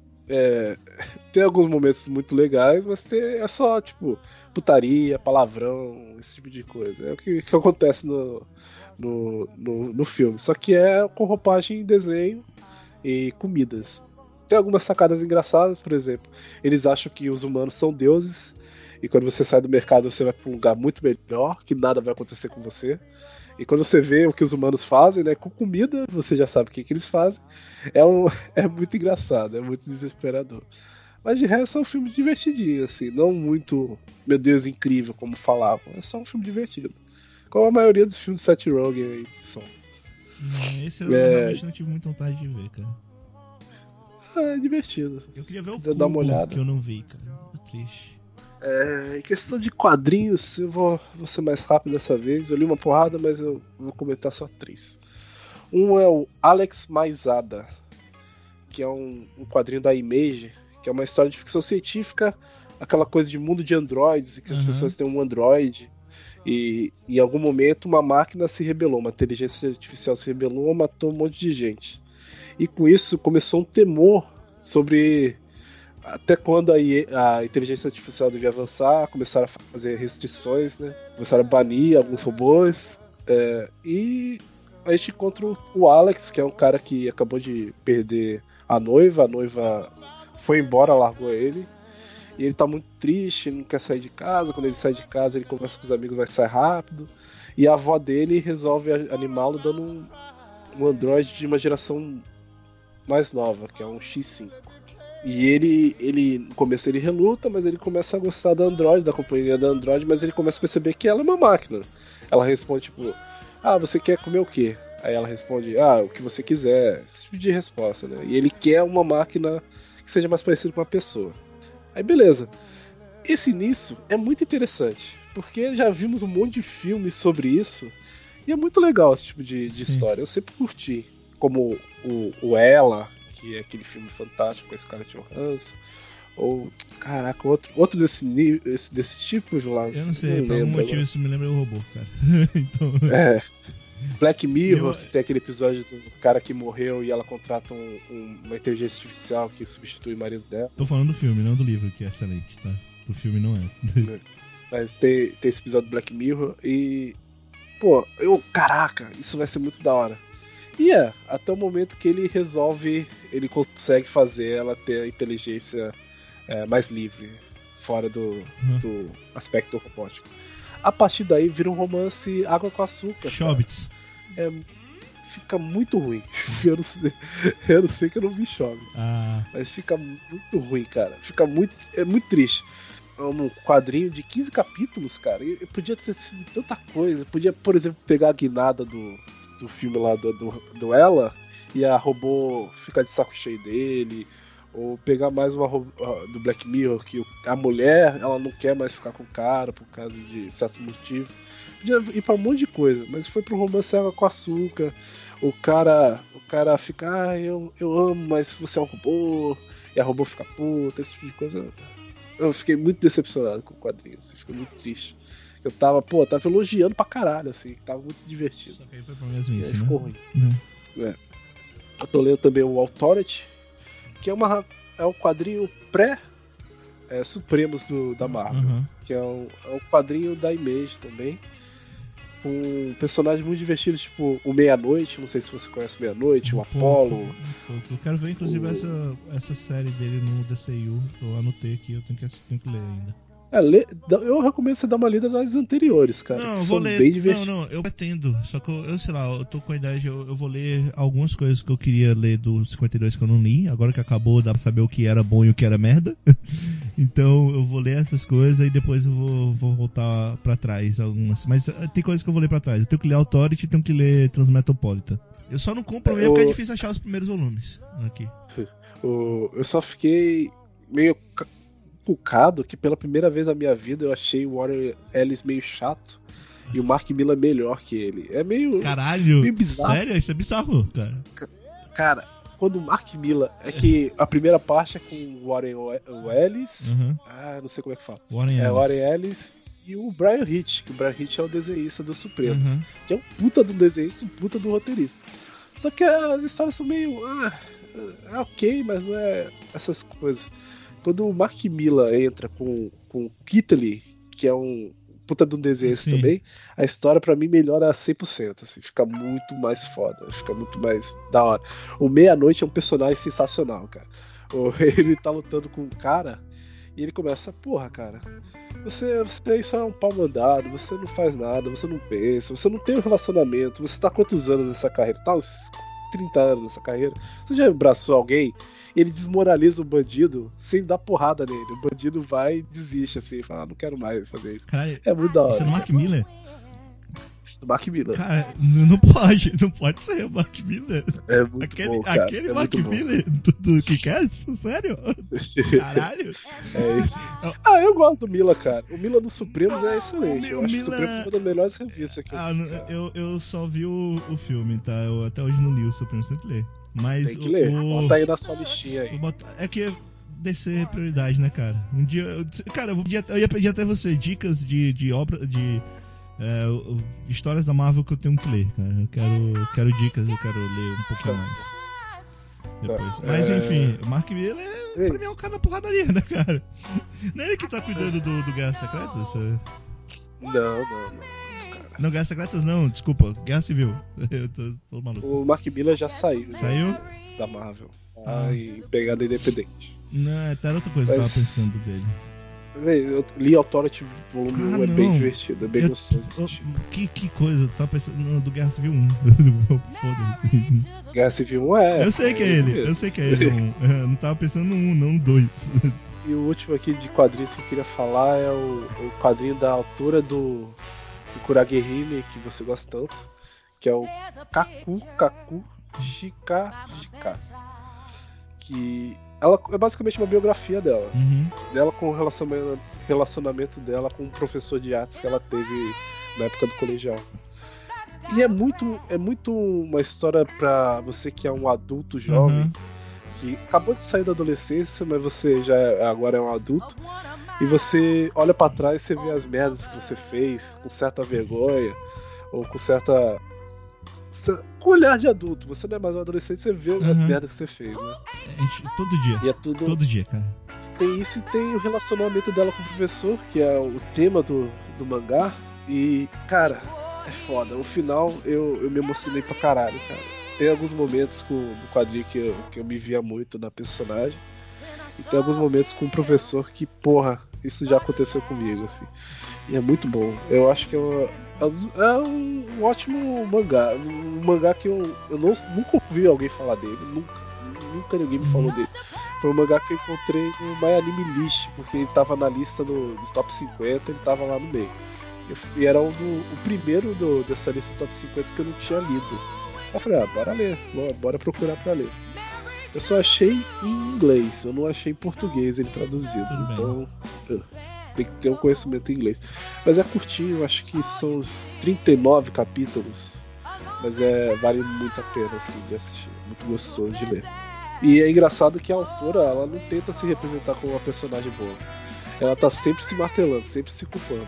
É, tem alguns momentos muito legais, mas tem, é só, tipo, putaria, palavrão, esse tipo de coisa. É o que, que acontece no, no, no, no filme. Só que é com roupagem em desenho e comidas. Tem algumas sacadas engraçadas, por exemplo. Eles acham que os humanos são deuses, e quando você sai do mercado você vai pra um lugar muito melhor, que nada vai acontecer com você. E quando você vê o que os humanos fazem, né, com comida, você já sabe o que, que eles fazem. É, um, é muito engraçado, é muito desesperador. Mas de resto é um filme divertidinho, assim, não muito, meu Deus, incrível, como falavam. É só um filme divertido. Como a maioria dos filmes de Seth Rogen aí que são. Não, esse eu É. realmente não tive muita vontade de ver, cara. É divertido. Eu queria ver o Quiser dar uma Cubo, olhada. que eu não vi, cara. Tô triste. É, em questão de quadrinhos, eu vou, vou ser mais rápido dessa vez. Eu li uma porrada, mas eu vou comentar só três. Um é o Alex Maisada, que é um, um quadrinho da Image, que é uma história de ficção científica, aquela coisa de mundo de androides, que as Uhum. pessoas têm um androide, e em algum momento uma máquina se rebelou, uma inteligência artificial se rebelou, matou um monte de gente. E com isso começou um temor sobre até quando a, I A, a inteligência artificial devia avançar, começaram a fazer restrições, né? Começaram a banir alguns robôs. É, e a gente encontra o Alex, que é um cara que acabou de perder a noiva, a noiva foi embora, largou ele. E ele tá muito triste, ele não quer sair de casa. Quando ele sai de casa, ele conversa com os amigos, vai sair rápido. E a avó dele resolve animá-lo dando um, um androide de uma geração mais nova, que é um X cinco. E ele, ele, no começo ele reluta, mas ele começa a gostar da Android, da companhia da Android, mas ele começa a perceber que ela é uma máquina. Ela responde tipo, ah, você quer comer o quê? Aí ela responde, ah, o que você quiser, esse tipo de resposta, né? E ele quer uma máquina que seja mais parecida com uma pessoa. Aí beleza. Esse início é muito interessante, porque já vimos um monte de filmes sobre isso, e é muito legal esse tipo de, de história, eu sempre curti. Como o, o Ela, que é aquele filme fantástico com esse cara Johansson, ou, caraca, outro, outro desse, esse, desse tipo, Vilas. Eu não sei, por algum motivo isso me lembra o robô, cara. Então, É. Black Mirror, Eu- que tem aquele episódio do cara que morreu e ela contrata um- um- uma inteligência artificial que substitui o marido dela. tô falando do filme, não do livro, que é excelente, tá? Do filme não é. Mas tem, tem esse episódio do Black Mirror e. Pô, eu. Caraca, isso vai ser muito da hora. E é, até o momento que ele resolve, ele consegue fazer ela ter a inteligência é, mais livre, fora do, Uhum. do aspecto robótico. A partir daí vira um romance água com açúcar. cara. Shobits. É, fica muito ruim. Eu não sei, eu não sei que eu não vi Shobits. Ah, Mas fica muito ruim, cara. Fica muito. É muito triste. É um quadrinho de quinze capítulos, cara. E e podia ter sido tanta coisa. Podia, por exemplo, pegar a guinada do, do filme lá do, do, do Ela e a robô ficar de saco cheio dele. Ou pegar mais uma ro- ah, do Black Mirror, que o- a mulher ela não quer mais ficar com o cara por causa de certos motivos. Podia ir pra um monte de coisa, mas foi pro romance água com açúcar. O cara, o cara fica, ah, eu, eu amo, mas você é um robô. E a robô fica puta, esse tipo de coisa. eu fiquei muito decepcionado com o quadrinho, assim, fiquei muito triste. Eu tava, pô, tava elogiando pra caralho, assim, tava muito divertido. Só que aí foi pra E aí mesmice, né? ficou ruim. Uhum. Eu tô lendo também o Authority, que é, uma, é um quadrinho pré é, Supremos do, da Marvel, Uhum. que é um, é um quadrinho da Image também, com personagens muito divertidos, tipo o Meia-Noite, não sei se você conhece o Meia-Noite, o Um Apollo. pouco, um pouco. Eu quero ver, inclusive, O- essa, essa série dele no D C U. Eu anotei aqui, eu tenho que, tenho que ler ainda. É, lê- eu recomendo você dar uma lida nas anteriores, cara, Não, que eu são vou ler. bem Não, divertidas. não, eu pretendo. Só que eu, eu sei lá, eu tô com a ideia de eu, eu vou ler algumas coisas que eu queria ler do cinquenta e dois que eu não li. Agora que acabou, dá pra saber o que era bom e o que era merda. Então eu vou ler essas coisas e depois eu vou, vou voltar pra trás algumas. Mas eh, tem coisas que eu vou ler pra trás. Eu tenho que ler Authority e tenho que ler Transmetropolitan. Eu só não compro mesmo porque é Eu- difícil achar os primeiros volumes aqui. O- eu só fiquei meio ca- cucado que pela primeira vez na minha vida eu achei o Warren Ellis meio chato e o Mark Miller melhor que ele. É meio. Caralho! meio bizarro. Sério? Isso é bizarro, cara. Cara, quando o Mark Miller. É que a primeira parte é com o Warren O- Ellis. Uhum. Ah, não sei como é que fala. Warren É Ellis. o Warren Ellis e o Brian Hitch, que o Brian Hitch é o desenhista do Supremos. Uhum. Que é um puta do desenhista, um puta do roteirista. Só que as histórias são meio. Ah, é ok, mas não é essas coisas. Quando o Mark Miller entra com, com o Kittley, que é um puta de um desenhista Sim. também, a história pra mim melhora a cem por cento. Assim, fica muito mais foda, fica muito mais da hora. O Meia-Noite é um personagem sensacional, cara. O- Ele tá lutando com um cara e ele começa, porra, cara. Você, você só é um pau mandado, você não faz nada, você não pensa, você não tem um relacionamento, você tá há quantos anos nessa carreira? Tá uns trinta anos nessa carreira. Você já abraçou alguém? Ele desmoraliza o bandido sem dar porrada nele. O bandido vai e desiste, assim, fala, ah, não quero mais fazer isso. Caralho, É muito da hora. isso é do Mark Miller? Isso do Mark Miller. Cara, n- não pode, não pode ser o Mark Miller. É muito Aquele, bom, cara. aquele é Mark muito bom. Miller do, do Kick-Ass? Sério? Caralho. É isso. Ah, eu gosto do Mila, cara. O Mila do Supremos é excelente. O Eu acho que o Mila- Supremos é uma das melhores revistas que eu Ah, vi, não, cara. eu, eu só vi o, o filme, tá? Eu até hoje não li o Supremo, tem que ler. Mas Tem que ler. o, Bota aí na sua listinha vou aí. botar- é que descer é prioridade, né, cara? Um dia. eu- Cara, eu, vou pedir, eu ia pedir até você dicas de, de obra. de é, o- o- histórias da Marvel que eu tenho que ler, cara. Eu quero, quero dicas, eu quero ler um pouquinho Tá. mais. Depois. Tá. Mas É, enfim, o Mark Miller é, é pra mim é isso. um cara da porradaria, né, cara? Não é ele que tá cuidando do, do Guerra Secretas? É- Não, não, não. Não, Guerra Secretas não, desculpa, Guerra Civil. Eu tô, tô maluco. O Mark Miller já saiu né, Saiu? da Marvel. Ah. Tá em pegada independente. Não, até era outra coisa que eu Mas- tava pensando dele. Véi, Eu li Authority volume Ah, um, é bem não. divertido, é bem Eu- gostoso de eu- assistir. que, que coisa, eu tava pensando no do Guerra Civil um. Foda-se. Guerra Civil um é. Eu sei que é ele, mesmo. eu sei que é ele. Um. Eu não tava pensando no um, não no dois. E o último aqui de quadrinhos que eu queria falar é o, o quadrinho da autora do, do Kuragehime, que você gosta tanto, que é o Kaku Kaku Shika Shika. Que ela é basicamente uma biografia dela. Uhum. Dela com o relacionamento, relacionamento dela com um professor de artes que ela teve na época do colegial. E é muito, é muito uma história pra você que é um adulto jovem, Uhum. que acabou de sair da adolescência, mas você já é- agora é um adulto, e você olha pra trás e você vê as merdas que você fez com certa vergonha, ou com certa. com olhar de adulto. Você não é mais um adolescente, você vê as Uhum. merdas que você fez, né? A gente- todo dia. E é tudo. Todo dia, cara. Tem isso e tem o relacionamento dela com o professor, que é o tema do, do mangá. E, cara, é foda. O final eu, eu me emocionei pra caralho, cara. Tem alguns momentos com, no quadrinho que eu, que eu me via muito na personagem. E tem alguns momentos com o professor que, porra, isso já aconteceu comigo, assim. E é muito bom. Eu acho que é, uma- é um- é um ótimo mangá. Um mangá que eu, eu não, nunca ouvi alguém falar dele. Nunca. Nunca ninguém me falou dele. Foi um mangá que eu encontrei no My Anime List, porque ele tava na lista do- dos top cinquenta, ele tava lá no meio. Eu f- e era um do- o primeiro do- dessa lista do top cinquenta que eu não tinha lido. Eu falei, ah, bora ler, bora- bora procurar pra ler. Eu só achei em inglês, eu não achei em português ele traduzido. Tudo bem. Então eu- tem que ter um conhecimento em inglês. Mas é curtinho, eu acho que são uns trinta e nove capítulos. Mas é, vale muito a pena assim, de assistir. Muito gostoso de ler. E é engraçado que a autora ela não tenta se representar como uma personagem boa. ela tá sempre se martelando, sempre se culpando.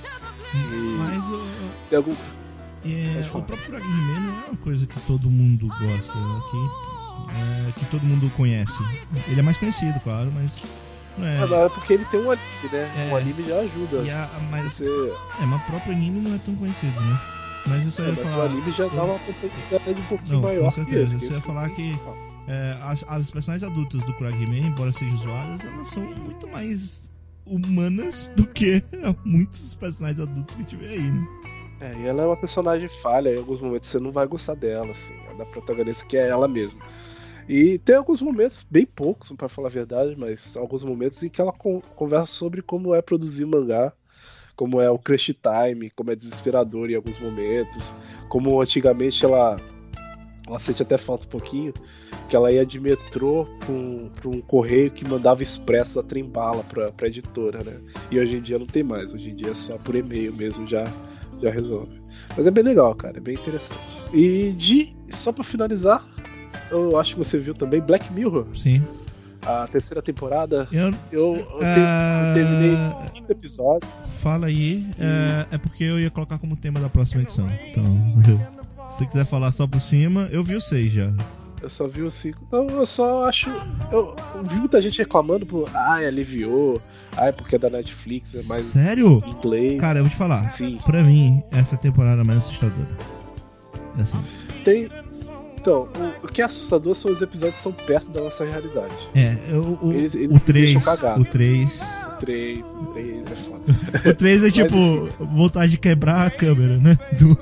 E Mas o, tem algum... é, Pode o falar. próprio He-Man não é uma coisa que todo mundo gosta, que, é, que todo mundo conhece. Ele é mais conhecido, claro, mas não é. Ah, não, é porque ele tem um anime, né? É. Um anime já ajuda. E a, mas, Você... é, mas o próprio anime não é tão conhecido, né? Mas eu só É, ia mas falar. o anime já dá uma popularidade um pouquinho Não, maior com que certeza. esse. Você ia esse falar é o que- principal. É, as, as personagens adultas do Craig He-Man, embora sejam zoadas, elas são muito mais humanas do que muitos personagens adultos que a gente vê aí, né? É, e ela é uma personagem falha, em alguns momentos você não vai gostar dela, assim, a da protagonista que é ela mesma. E tem alguns momentos, bem poucos, pra falar a verdade, mas alguns momentos em que ela con- conversa sobre como é produzir mangá, como é o crush time, como é desesperador em alguns momentos, como antigamente ela, ela sente até falta um pouquinho, que ela ia de metrô pra um, pra um correio que mandava expresso a trem-bala pra, pra editora, né? E hoje em dia não tem mais, hoje em dia é só por e-mail mesmo, já, já resolve. Mas é bem legal, cara, é bem interessante. E de, só pra finalizar, eu acho que você viu também Black Mirror, Sim. a terceira temporada. Eu, Eu, eu, te- Ah, eu terminei o quinto episódio. Fala aí, é, é porque eu ia colocar como tema da próxima edição. Então, se você quiser falar só por cima, eu vi o seis já. Eu só vi o cinco. Não, eu só acho. Eu, eu vi muita gente reclamando por. Ai, aliviou. Ai, porque é da Netflix, é mais Sério? em inglês. Cara, eu vou te falar. Sim. Pra mim, essa temporada é mais assustadora. Assim. Tem. Então, o, o que é assustador são os episódios que são perto da nossa realidade. É, o, o, Eles- eles o me três. deixam cagado. O três. O três, o três é foda. O três é tipo vontade de quebrar a câmera, né? Do...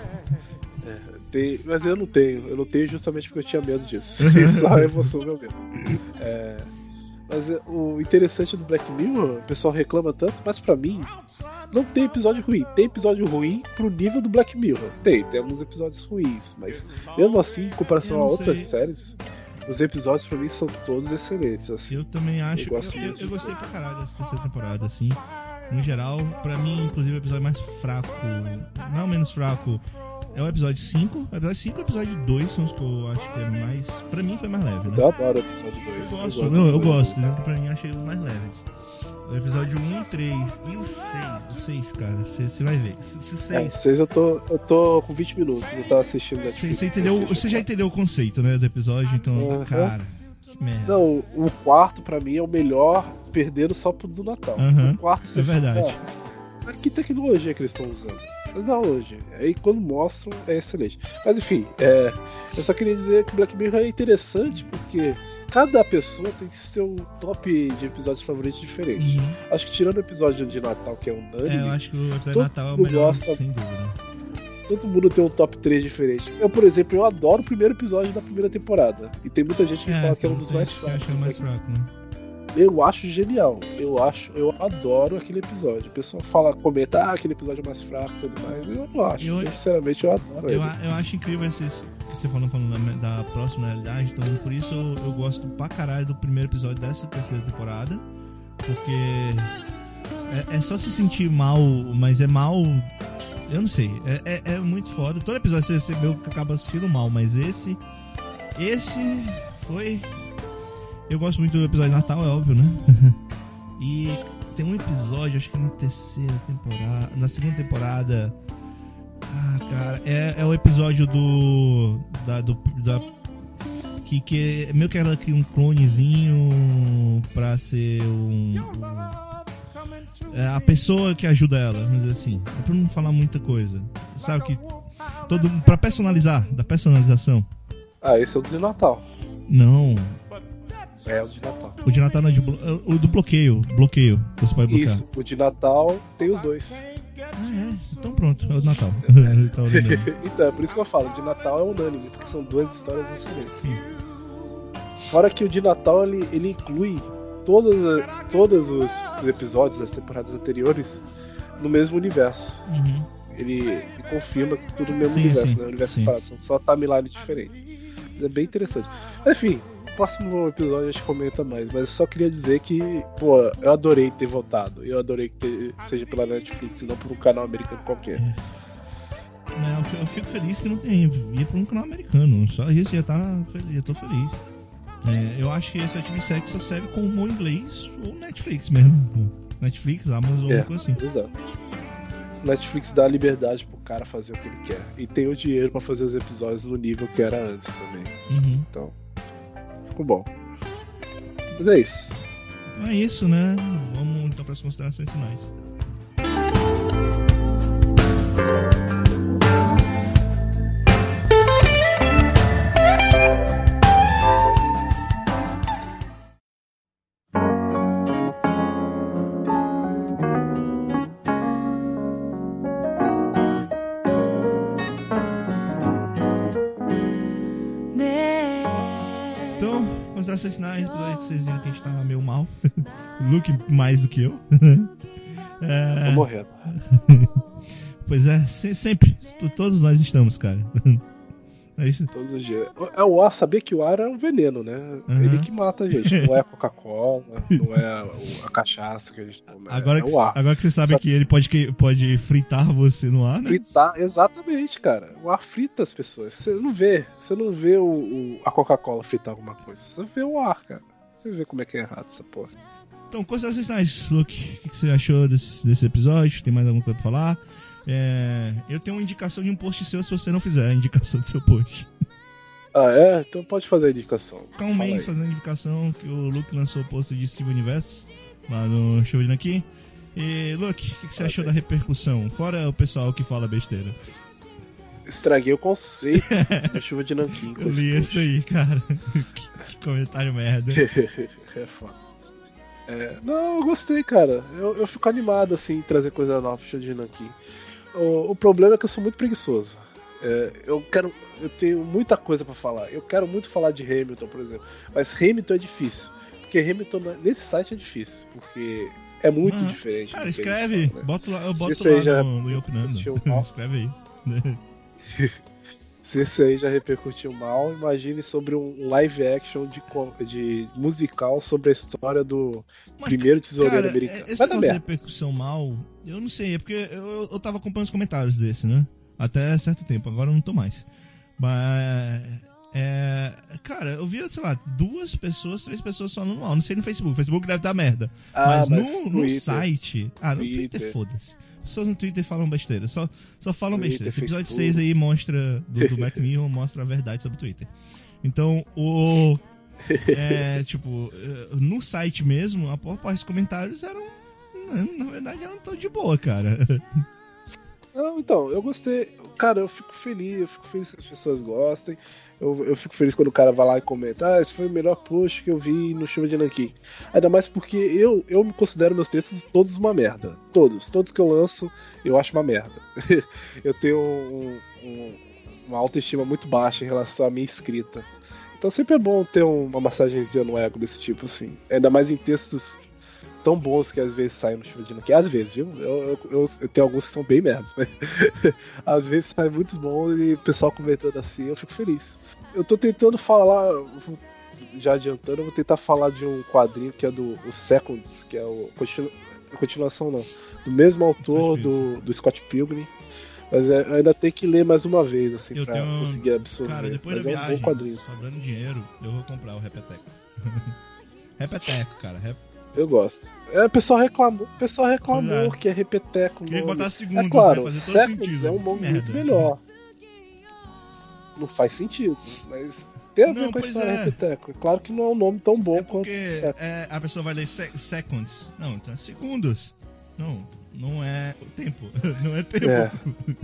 Tem- mas eu não tenho. Eu não tenho justamente porque eu tinha medo disso. Só a emoção meu medo. É, mas é, o interessante do Black Mirror, o pessoal reclama tanto, mas pra mim, não tem episódio ruim. Tem episódio ruim pro nível do Black Mirror. Tem, tem alguns episódios ruins, mas mesmo assim, em comparação Eu a não outras sei. séries, os episódios pra mim são todos excelentes. Assim. Eu também acho. Eu Eu, gosto eu, muito eu disso. gostei pra caralho dessa terceira temporada, assim. No geral, pra mim, inclusive, o episódio mais fraco. Não menos fraco. É o episódio cinco. O episódio cinco e o episódio dois são os que eu acho que é mais. Pra mim foi mais leve, né? Eu adoro o episódio dois. Eu gosto, não, eu gosto, né? Pra mim eu achei os mais leves. O episódio um e três. E o seis. O seis, cara, você vai ver. Se É, seis. seis eu tô, eu tô com vinte minutos, eu tava assistindo Netflix. Você entendeu? Assiste. Você já entendeu o conceito, né? Do episódio, então, Uhum. cara. Que merda. Não, o quarto pra mim é o melhor, perdendo só pro do Natal. Aham, O quarto você é verdade. fica, ah, que tecnologia que eles estão usando? Mas não hoje. Aí quando mostram é excelente. Mas enfim, é, eu só queria dizer que Black Mirror é interessante porque cada pessoa tem seu top de episódios favoritos diferente. Uhum. Acho que tirando o episódio de Natal, que é unânime, É, eu acho que o episódio de todo Natal é o mundo melhor, gosta. sem dúvida. todo mundo tem um top três diferente. Eu, por exemplo, eu adoro o primeiro episódio da primeira temporada. E tem muita gente que fala que é um dos tem mais gente que fracos. acha que é o mais fraco, né? Eu acho genial. Eu acho, eu adoro aquele episódio. O pessoal fala, comenta, ah, aquele episódio é mais fraco e tudo mais. Eu não acho. Eu- Sinceramente, eu adoro Eu, ele. a- eu acho incrível esses que você falou, falando da, da próxima realidade, então por isso eu, eu gosto pra caralho do primeiro episódio dessa terceira temporada, porque é, é só se sentir mal, mas é mal, eu não sei, é, é, é muito foda. Todo episódio você, você meio que acaba assistindo mal, mas esse, esse foi, eu gosto muito do episódio de Natal, é óbvio, né? E tem um episódio, acho que na terceira temporada, na segunda temporada. Ah, cara, é, é o episódio do. Da, do da, que, que meio que ela cria um clonezinho pra ser um. um é, a pessoa que ajuda ela, vamos dizer assim. É pra não falar muita coisa. Sabe que. Todo, pra personalizar, da personalização. Ah, esse é o de Natal. Não. É o de Natal. O de Natal não é de blo- o do bloqueio. Bloqueio. que Você pode bloquear. Isso, o de Natal tem os dois. Ah, é? Então pronto, é o do Natal. Tá lembrando. Então, é por isso que eu falo, o de Natal é unânime, porque são duas histórias excelentes. Sim. Fora que o de Natal ele, ele inclui todas, a- todos os episódios das temporadas anteriores no mesmo universo. Uhum. Ele, ele confirma que tudo no mesmo Sim, universo, sim, né? Universo sim. separado, são só timeline diferentes. É bem interessante. Mas, enfim, no próximo episódio a gente comenta mais, mas eu só queria dizer que, pô, eu adorei ter voltado. Eu adorei que ter- seja pela Netflix e não por um canal americano qualquer. Não, eu fico- eu fico feliz que não tem ia pra um canal americano. Só isso já tá, já tô feliz. É, eu acho que esse T V Sex só serve com o inglês ou Netflix mesmo. Netflix, Amazon, É, alguma coisa assim. exato. Netflix dá liberdade pro cara fazer o que ele quer. E tem o dinheiro pra fazer os episódios no nível que era antes também. Uhum. Então, ficou bom. Mas é isso. Então é isso, né? Vamos então para as considerações finais. Então, considerações finais, episódio que vocês viram que a gente tava meio mal. O Luke mais do que eu. É, Tô morrendo. pois é, se- sempre. T- Todos nós estamos, cara. É isso. Todos os dias. É o ar, sabia que o ar é um veneno, né? Uhum. Ele que mata a gente. Não é a Coca-Cola, não é o- a cachaça que a gente toma. é- Agora é que, o ar. agora que você sabe Só- que ele pode, que- pode fritar você no ar, né? Fritar, exatamente, cara. O ar frita as pessoas. Você não vê, você não vê o, o- a Coca-Cola fritar alguma coisa. Você vê o ar, cara. Você vê como é que é errado essa porra. Então, considerações finais, Luke. O que que você achou desse, desse episódio? Tem mais alguma coisa pra falar? É, eu tenho uma indicação de um post seu se você não fizer a indicação do seu post. Ah, é? Então pode fazer a indicação. Ficar um Fala mês aí. fazendo indicação que o Luke lançou o post de Steven Universe lá no show de aqui. E, Luke, o que, que você Ah, achou bem. da repercussão? Fora o pessoal que fala besteira. Estraguei o conceito da chuva de nanquim. com Eu esse li esse post. daí, cara. que, que comentário merda. É foda. É, não, eu gostei, cara. Eu, eu fico animado assim em trazer coisa nova pro show de nanquim. O, o problema é que eu sou muito preguiçoso. É, eu quero. Eu tenho muita coisa pra falar. Eu quero muito falar de Hamilton, por exemplo. Mas Hamilton é difícil. Porque Hamilton nesse site é difícil. Porque é muito Aham. diferente. Cara, do que a gente escreve. fala, né? Bota lá, eu Se boto esse aí lá já no, no Yopinando. repercutiu mal. Escreve aí. Se esse aí já repercutiu mal, imagine sobre um live action de, co- de musical sobre a história do Mas, primeiro tesoureiro cara, americano. esse Vai dar negócio de merda. repercussão mal, eu não sei, é porque eu, eu tava acompanhando os comentários desse, né? Até certo tempo, agora eu não tô mais. Mas, é, cara, eu vi, sei lá, duas pessoas, três pessoas falando mal. Não sei no Facebook, o Facebook deve dar merda. Ah, mas no, no Twitter, site, ah, no Twitter, Twitter. foda-se. Pessoas no Twitter falam besteira, só, só falam Twitter, besteira. Esse episódio Facebook. seis aí mostra, do, do Black Mirror, mostra a verdade sobre o Twitter. Então, o... É, tipo, eh, no site mesmo, a maior parte dos comentários eram, na verdade, eram tão de boa, cara. Não, então, eu gostei. Cara, eu fico feliz, eu fico feliz que as pessoas gostem. Eu, eu fico feliz quando o cara vai lá e comenta, ah, esse foi o melhor post que eu vi no Chuva de Nanquim. Ainda mais porque eu, eu me considero meus textos todos uma merda. Todos. Todos que eu lanço, eu acho uma merda. Eu tenho um- um- uma autoestima muito baixa em relação à minha escrita. Então sempre é bom ter um- uma massagenzinha no ego desse tipo, assim. Ainda mais em textos tão bons que às vezes saem no Chuva de Nanquim. Às vezes, viu? Eu, eu, eu, eu tenho alguns que são bem merdas, mas às vezes saem muitos bons e o pessoal comentando assim, eu fico feliz. Eu tô tentando falar, já adiantando, eu vou tentar falar de um quadrinho que é do o Seconds, que é o continu, a continuação não, do mesmo autor Scott do, do Scott Pilgrim. Mas é, ainda tem que ler mais uma vez, assim, Eu pra tenho- conseguir absorver. Cara, depois mas da é um viagem, bom quadrinho. sobrando dinheiro, eu vou comprar o Repeteco. Repeteco, cara. Rep... Eu gosto. É, o pessoal reclamou, o pessoal reclamou Pois é. que é repeteco. o Queria que nome. botasse segundos, É claro, vai fazer todo Seconds sentido. é um nome Merda. muito melhor. Não faz sentido, mas tem a ver Não, com a pois história é. repeteco. É claro que não é um nome tão bom É quanto porque Seconds. é, a pessoa vai ler se- seconds. Não, então é segundos. Não, não é o tempo. Não é tempo. É.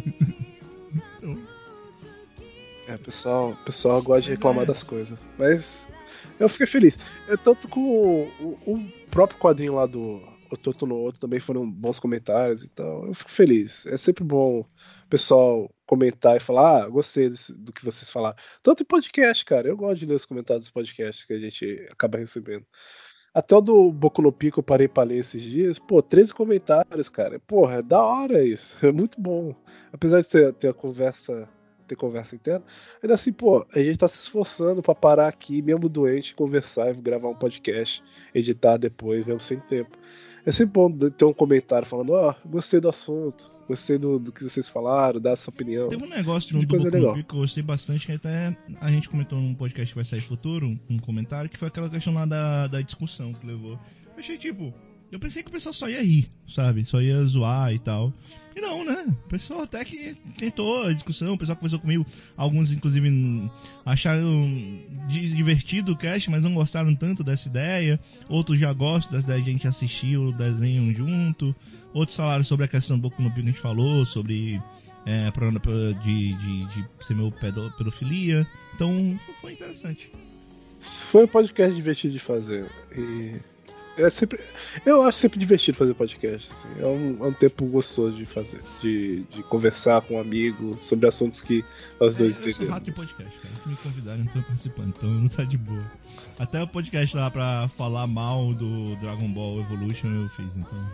É, o pessoal, o pessoal gosta de Pois reclamar é. das coisas. Mas eu fiquei feliz. É, tanto com o, o- o próprio quadrinho lá do O Toto no Outro também foram bons comentários, então eu fico feliz. É sempre bom o pessoal comentar e falar, ah, gostei desse- do que vocês falaram. Tanto em podcast, cara. Eu gosto de ler os comentários dos podcasts que a gente acaba recebendo. Até o do Boku no Pico eu parei pra ler esses dias. Pô, treze comentários, cara. Porra, é da hora isso. É muito bom. Apesar de ter, ter a conversa, ter conversa interna, ainda assim, pô, a gente tá se esforçando pra parar aqui, mesmo doente, conversar e gravar um podcast, editar depois, mesmo sem tempo. É sempre bom ter um comentário falando, ó, gostei do assunto, gostei do, do que vocês falaram, dá a sua opinião. Teve um negócio Tipo no de do coisa Boku no legal. Pico que eu gostei bastante, que até a gente comentou num podcast que vai sair futuro, um comentário, que foi aquela questão lá da, da discussão que levou. Eu achei, tipo, Eu pensei que o pessoal só ia rir, sabe? Só ia zoar e tal. E não, né? O pessoal até que tentou a discussão, o pessoal conversou comigo. Alguns, inclusive, acharam divertido o cast, mas não gostaram tanto dessa ideia. Outros já gostam dessa ideia de a gente assistir o desenho junto. Outros falaram sobre a questão do Boku no Pico que a gente falou, sobre é, problema de, de, de ser meu pedo, pedofilia. Então, foi interessante. Foi um podcast divertido de fazer. E é sempre, eu acho sempre divertido fazer podcast. Assim. É, um, é um tempo gostoso de fazer, de, de conversar com um amigo sobre assuntos que nós É, dois eu sou entendemos. rato de podcast, cara. Me convidaram, não tô participando, então não tá de boa. Até o podcast lá pra falar mal do Dragon Ball Evolution eu fiz, então.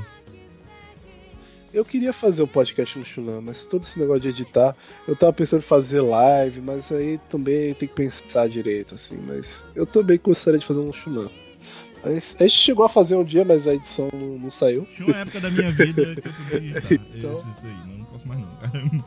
Eu queria fazer um podcast no Shunan, mas todo esse negócio de editar, eu tava pensando em fazer live, mas aí também tem que pensar direito, assim. Mas eu também gostaria de fazer um Shunan. Mas a gente chegou a fazer um dia, mas a edição não, não saiu. Tinha uma época da minha vida que eu podia editar. Então- Esse, isso aí, não, não posso mais não, cara.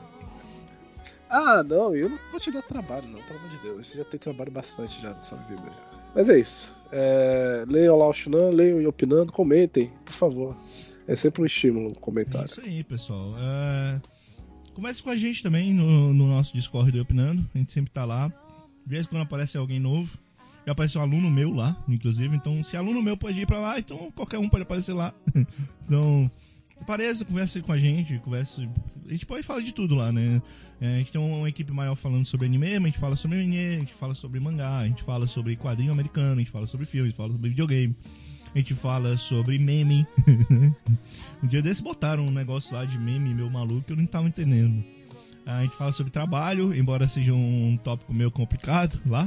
Ah, não, eu não vou te dar trabalho, não, pelo amor de Deus. Você já tem trabalho bastante já na sua vida. Mas é isso. É, leiam lá o Shunan, leiam e opinando, comentem, por favor. É sempre um estímulo, um É comentário. isso aí, pessoal. É... Converse com a gente também no, no nosso Discord do Opinando. A gente sempre tá lá. De vez em quando aparece alguém novo. Já apareceu um aluno meu lá, inclusive. Então, se aluno meu pode ir pra lá, então qualquer um pode aparecer lá. Então, apareça, converse com a gente. Converse... A gente pode falar de tudo lá, né? É, a gente tem uma equipe maior falando sobre anime, a gente fala sobre anime, a gente fala sobre mangá, a gente fala sobre quadrinho americano, a gente fala sobre filme, a gente fala sobre videogame. A gente fala sobre meme. Um dia desses botaram um negócio lá de meme, meu maluco, que eu não tava entendendo. A gente fala sobre trabalho, embora seja um tópico meio complicado lá.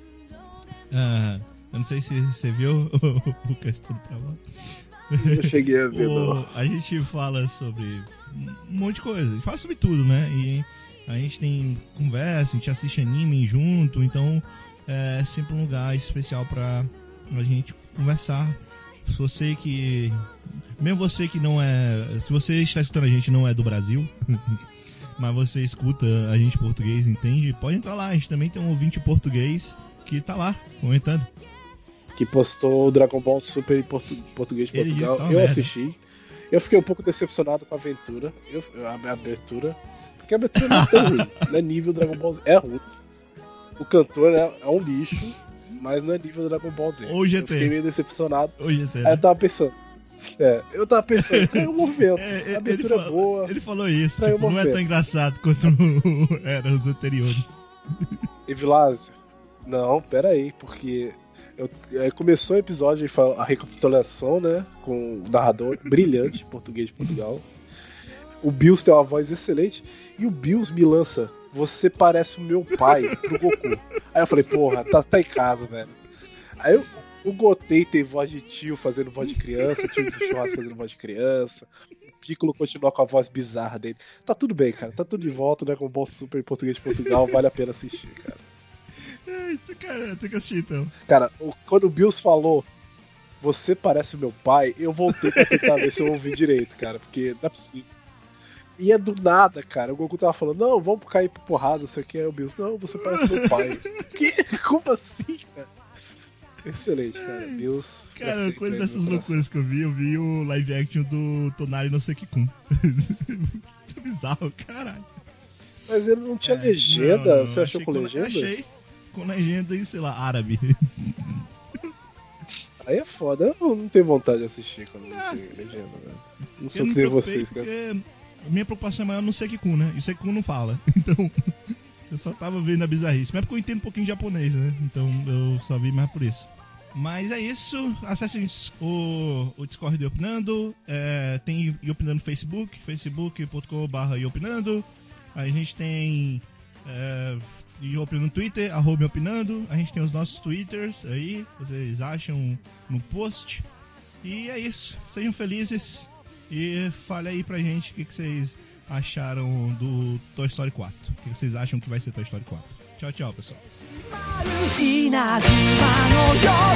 Ah, eu não sei se você viu o questão do trabalho. Eu cheguei a ver, O- não. a gente fala sobre um monte de coisa. A gente fala sobre tudo, né? E a gente tem conversa, a gente assiste anime junto. Então é sempre um lugar especial pra a gente conversar. Se você que... Mesmo você que não é... Se você está escutando a gente e não é do Brasil... mas você escuta a gente em português, entende? Pode entrar lá. A gente também tem um ouvinte português que tá lá, comentando. Que postou o Dragon Ball Super em portu- português de Ele disse Portugal. que tá uma Eu merda. assisti. Eu fiquei um pouco decepcionado com a aventura. Eu, a, a abertura. Porque a abertura não é tão ruim. Não é nível Dragon Ball Z. É ruim. O cantor é, é um lixo, mas não é nível Dragon Ball Z. Ou G T. Eu fiquei meio decepcionado. Hoje até. Aí eu tava pensando. É, eu tava pensando, caiu o movimento. É, a ele, abertura é falou, boa. ele falou isso, Saiu tipo, uma não é fé. tão engraçado quanto eram os anteriores. E Vilásio, não, pera aí, porque eu, aí começou o episódio e fala- a recapitulação, né, com o narrador brilhante, português de Portugal. O Bills tem uma voz excelente e o Bills me lança, você parece o meu pai pro Goku. Aí eu falei, porra, tá, tá em casa, velho. Aí eu, o Gotei tem voz de tio fazendo voz de criança, o tio do churrasco fazendo voz de criança. O Piccolo continua com a voz bizarra dele. Tá tudo bem, cara, tá tudo de volta, né, com o Ball Super em português de Portugal, vale a pena assistir, cara. Ai, cara, tem que assistir então. Cara, o- quando o Bills falou, você parece o meu pai, eu voltei pra tentar ver se eu ouvi direito, cara, porque não é possível. E é do nada, cara. O Goku tava falando, não, vamos cair por porrada, não sei o que. Aí o Bills, não, você parece meu pai. Que? Como assim, cara? Excelente, cara. Bills. Cara, pra sempre coisa aí no dessas meu loucuras que eu vi, eu vi o live action do Tonari no Sekikun. Muito bizarro, caralho. coração. Mas ele não tinha É, legenda? não, não, Você achou achei com com- legenda? Achei com legenda em, sei lá, árabe. Aí é foda. Eu não, não tenho vontade de assistir quando não Ah. tem legenda, velho. Não Eu sou não que nem preocupei vocês. Que porque a minha preocupação é maior no Sekikun, né? E o Sekikun não fala. Então, eu só tava vendo a bizarrice. Mas é porque eu entendo um pouquinho de japonês, né? Então, eu só vi mais por isso. Mas é isso. Acessem o, o Discord do Iopinando. É, tem Iopinando no Facebook, facebook ponto com barra Iopinando. A gente tem é, Iopinando no Twitter, arroba Iopinando. A gente tem os nossos Twitters aí, vocês acham no post. E é isso. Sejam felizes. E fale aí pra gente o que, que vocês acharam do Toy Story quatro. O que, que vocês acham que vai ser Toy Story quatro. Tchau, tchau, pessoal. 稲妻のよう